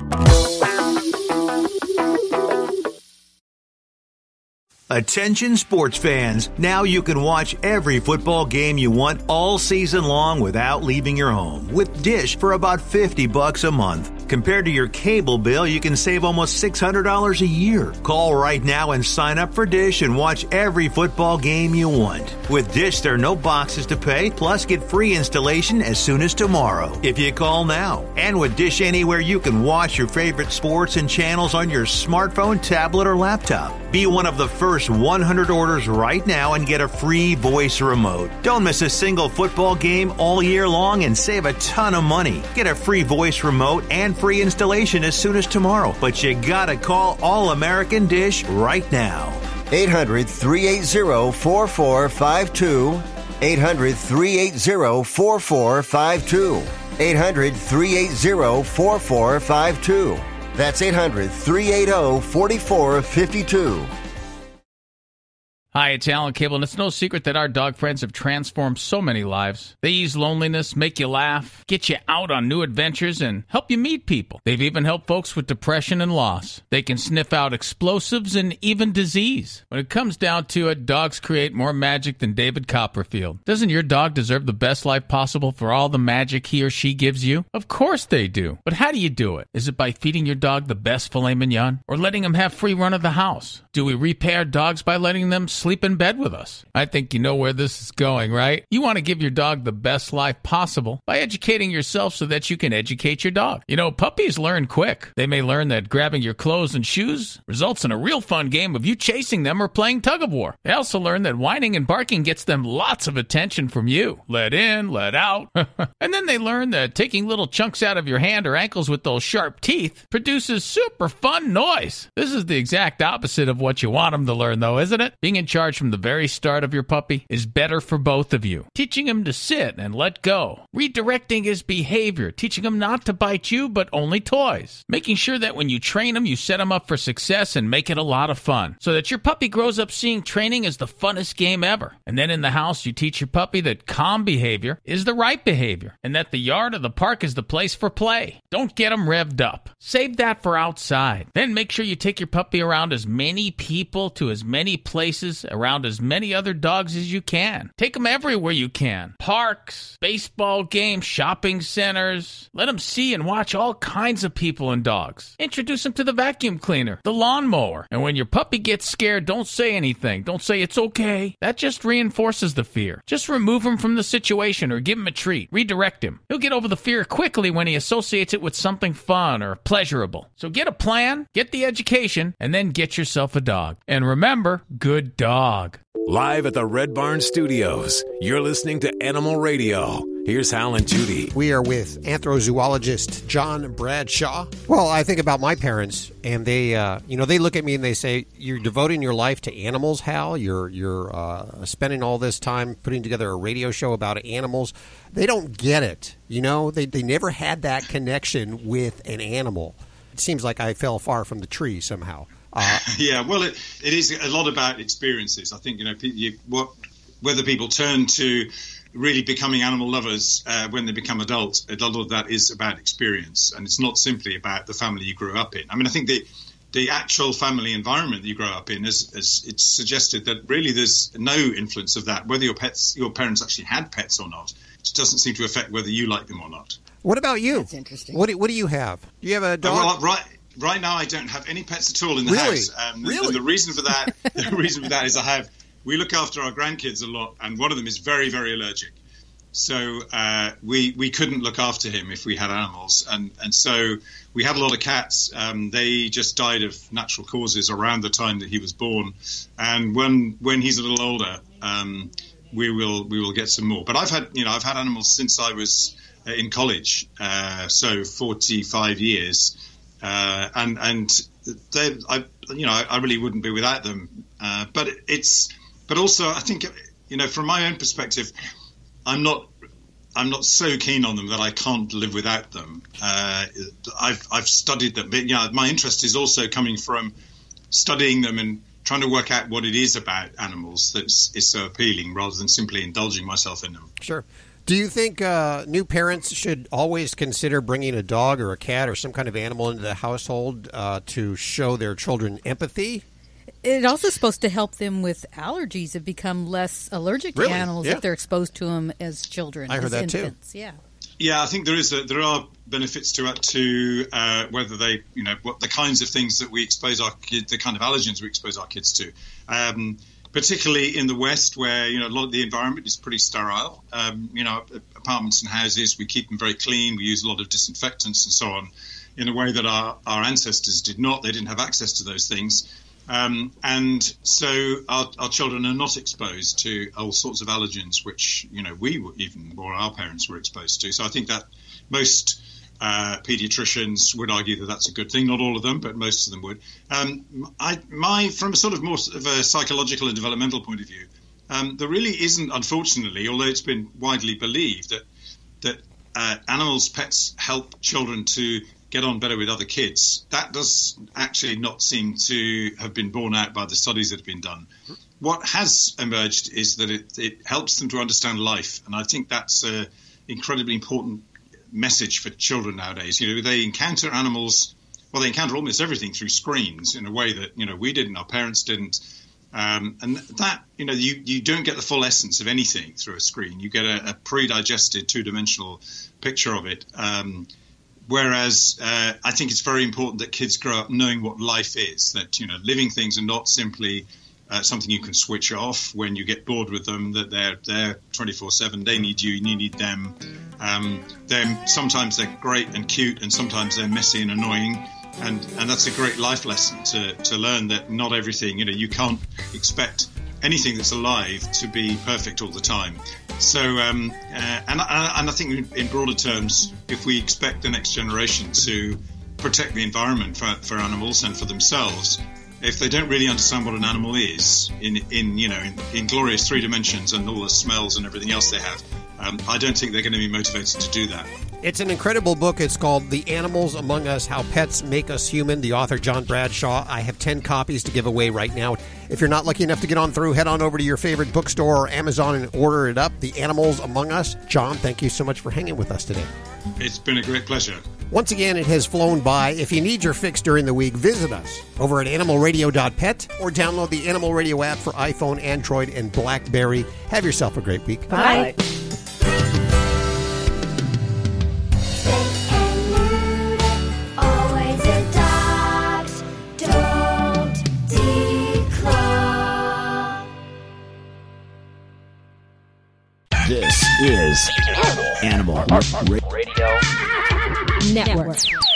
Attention sports fans, now you can watch every football game you want all season long without leaving your home with Dish for about fifty bucks a month. Compared to your cable bill, you can save almost six hundred dollars a year. Call right now and sign up for Dish and watch every football game you want. With Dish, there are no boxes to pay, plus get free installation as soon as tomorrow if you call now. And with Dish Anywhere, you can watch your favorite sports and channels on your smartphone, tablet, or laptop. Be one of the first one hundred orders right now and get a free voice remote. Don't miss a single football game all year long and save a ton of money. Get a free voice remote and free installation as soon as tomorrow. But you gotta call All American Dish right now. eight hundred, three eight zero, four four five two. eight hundred, three eight zero, four four five two. eight hundred, three eight zero, four four five two. That's eight hundred, three eight zero, four four five two. Hi, it's Alan Cable, and it's no secret that our dog friends have transformed so many lives. They ease loneliness, make you laugh, get you out on new adventures, and help you meet people. They've even helped folks with depression and loss. They can sniff out explosives and even disease. When it comes down to it, dogs create more magic than David Copperfield. Doesn't your dog deserve the best life possible for all the magic he or she gives you? Of course they do. But how do you do it? Is it by feeding your dog the best filet mignon? Or letting him have free run of the house? Do we repay our dogs by letting them sleep in bed with us. I think you know where this is going, right? You want to give your dog the best life possible by educating yourself so that you can educate your dog. You know, puppies learn quick. They may learn that grabbing your clothes and shoes results in a real fun game of you chasing them or playing tug of war. They also learn that whining and barking gets them lots of attention from you. Let in, let out. And then they learn that taking little chunks out of your hand or ankles with those sharp teeth produces super fun noise. This is the exact opposite of what you want them to learn, though, isn't it? Being in charge from the very start of your puppy is better for both of you. Teaching him to sit and let go. Redirecting his behavior. Teaching him not to bite you, but only toys. Making sure that when you train him, you set him up for success and make it a lot of fun. So that your puppy grows up seeing training as the funnest game ever. And then in the house, you teach your puppy that calm behavior is the right behavior. And that the yard or the park is the place for play. Don't get him revved up. Save that for outside. Then make sure you take your puppy around as many people to as many places, around as many other dogs as you can. Take them everywhere you can. Parks, baseball games, shopping centers. Let them see and watch all kinds of people and dogs. Introduce them to the vacuum cleaner, the lawnmower. And when your puppy gets scared, don't say anything. Don't say it's okay. That just reinforces the fear. Just remove him from the situation or give him a treat. Redirect him. He'll get over the fear quickly when he associates it with something fun or pleasurable. So get a plan, get the education, and then get yourself a dog. And remember, good dog. Live at the Red Barn Studios, you're listening to Animal Radio. Here's Hal and Judy. We are with anthrozoologist John Bradshaw. Well, I think about my parents, and they, uh, you know, they look at me and they say, "You're devoting your life to animals, Hal. You're you're uh, spending all this time putting together a radio show about animals." They don't get it, you know. They they never had that connection with an animal. It seems like I fell far from the tree somehow. Uh, yeah, well, it, it is a lot about experiences. I think, you know, you, what, whether people turn to really becoming animal lovers uh, when they become adults, a lot of that is about experience. And it's not simply about the family you grew up in. I mean, I think the the actual family environment that you grow up in, is, is it's suggested that really there's no influence of that. Whether your pets, your parents actually had pets or not, it doesn't seem to affect whether you like them or not. What about you? That's interesting. What do, what do you have? Do you have a dog? Uh, well, right. Right now, I don't have any pets at all in the really? house. Um, really? And the reason for that, the reason for that is I have. We look after our grandkids a lot, and one of them is very, very allergic. So uh, we we couldn't look after him if we had animals, and and so we have a lot of cats. Um, they just died of natural causes around the time that he was born, and when when he's a little older, um, we will we will get some more. But I've had you know I've had animals since I was uh, in college, uh, so forty-five years. Uh, and and they, I, you know, I, I really wouldn't be without them. Uh, but it's, but also, I think, you know, from my own perspective, I'm not, I'm not so keen on them that I can't live without them. Uh, I've I've studied them, but yeah, my interest is also coming from studying them and trying to work out what it is about animals that is so appealing, rather than simply indulging myself in them. Sure. Do you think uh, new parents should always consider bringing a dog or a cat or some kind of animal into the household uh, to show their children empathy? It's also supposed to help them with allergies and become less allergic really? to animals yeah. if they're exposed to them as children. I heard as that infants. too. Yeah. Yeah, I think there is a, there are benefits to it to uh, whether they, you know, what the kinds of things that we expose our kids, the kind of allergens we expose our kids to. Um, particularly in the West, where, you know, a lot of the environment is pretty sterile. Um, you know, apartments and houses, we keep them very clean. We use a lot of disinfectants and so on in a way that our, our ancestors did not. They didn't have access to those things. Um, and so our, our children are not exposed to all sorts of allergens, which, you know, we were even, or our parents were exposed to. So I think that most uh, pediatricians would argue that that's a good thing. Not all of them, but most of them would. Um, I, my, from a sort of more of a psychological and developmental point of view, um, there really isn't, unfortunately, although it's been widely believed that that uh, animals, pets help children to get on better with other kids. That does actually not seem to have been borne out by the studies that have been done. What has emerged is that it, it helps them to understand life, and I think that's an incredibly important message for children nowadays. You know, they encounter animals, well, they encounter almost everything through screens in a way that, you know, we didn't, our parents didn't. Um, and that, you know, you, you don't get the full essence of anything through a screen. You get a, a pre-digested two-dimensional picture of it. Um, whereas uh, I think it's very important that kids grow up knowing what life is, that, you know, living things are not simply uh, something you can switch off when you get bored with them, that they're there twenty-four seven. They need you, you need them. Um, they're, sometimes they're great and cute, and sometimes they're messy and annoying. And, and that's a great life lesson to, to learn that not everything, you know, you can't expect anything that's alive to be perfect all the time. So, um, uh, and, and I think in broader terms, if we expect the next generation to protect the environment for, for animals and for themselves, if they don't really understand what an animal is in, in you know, in, in glorious three dimensions and all the smells and everything else they have, um, I don't think they're going to be motivated to do that. It's an incredible book. It's called The Animals Among Us, How Pets Make Us Human. The author, John Bradshaw. I have ten copies to give away right now. If you're not lucky enough to get on through, head on over to your favorite bookstore or Amazon and order it up. The Animals Among Us. John, thank you so much for hanging with us today. It's been a great pleasure. Once again, it has flown by. If you need your fix during the week, visit us over at animal radio dot pet or download the Animal Radio app for iPhone, Android, and BlackBerry. Have yourself a great week. Bye. Bye. This is Animal Radio Network.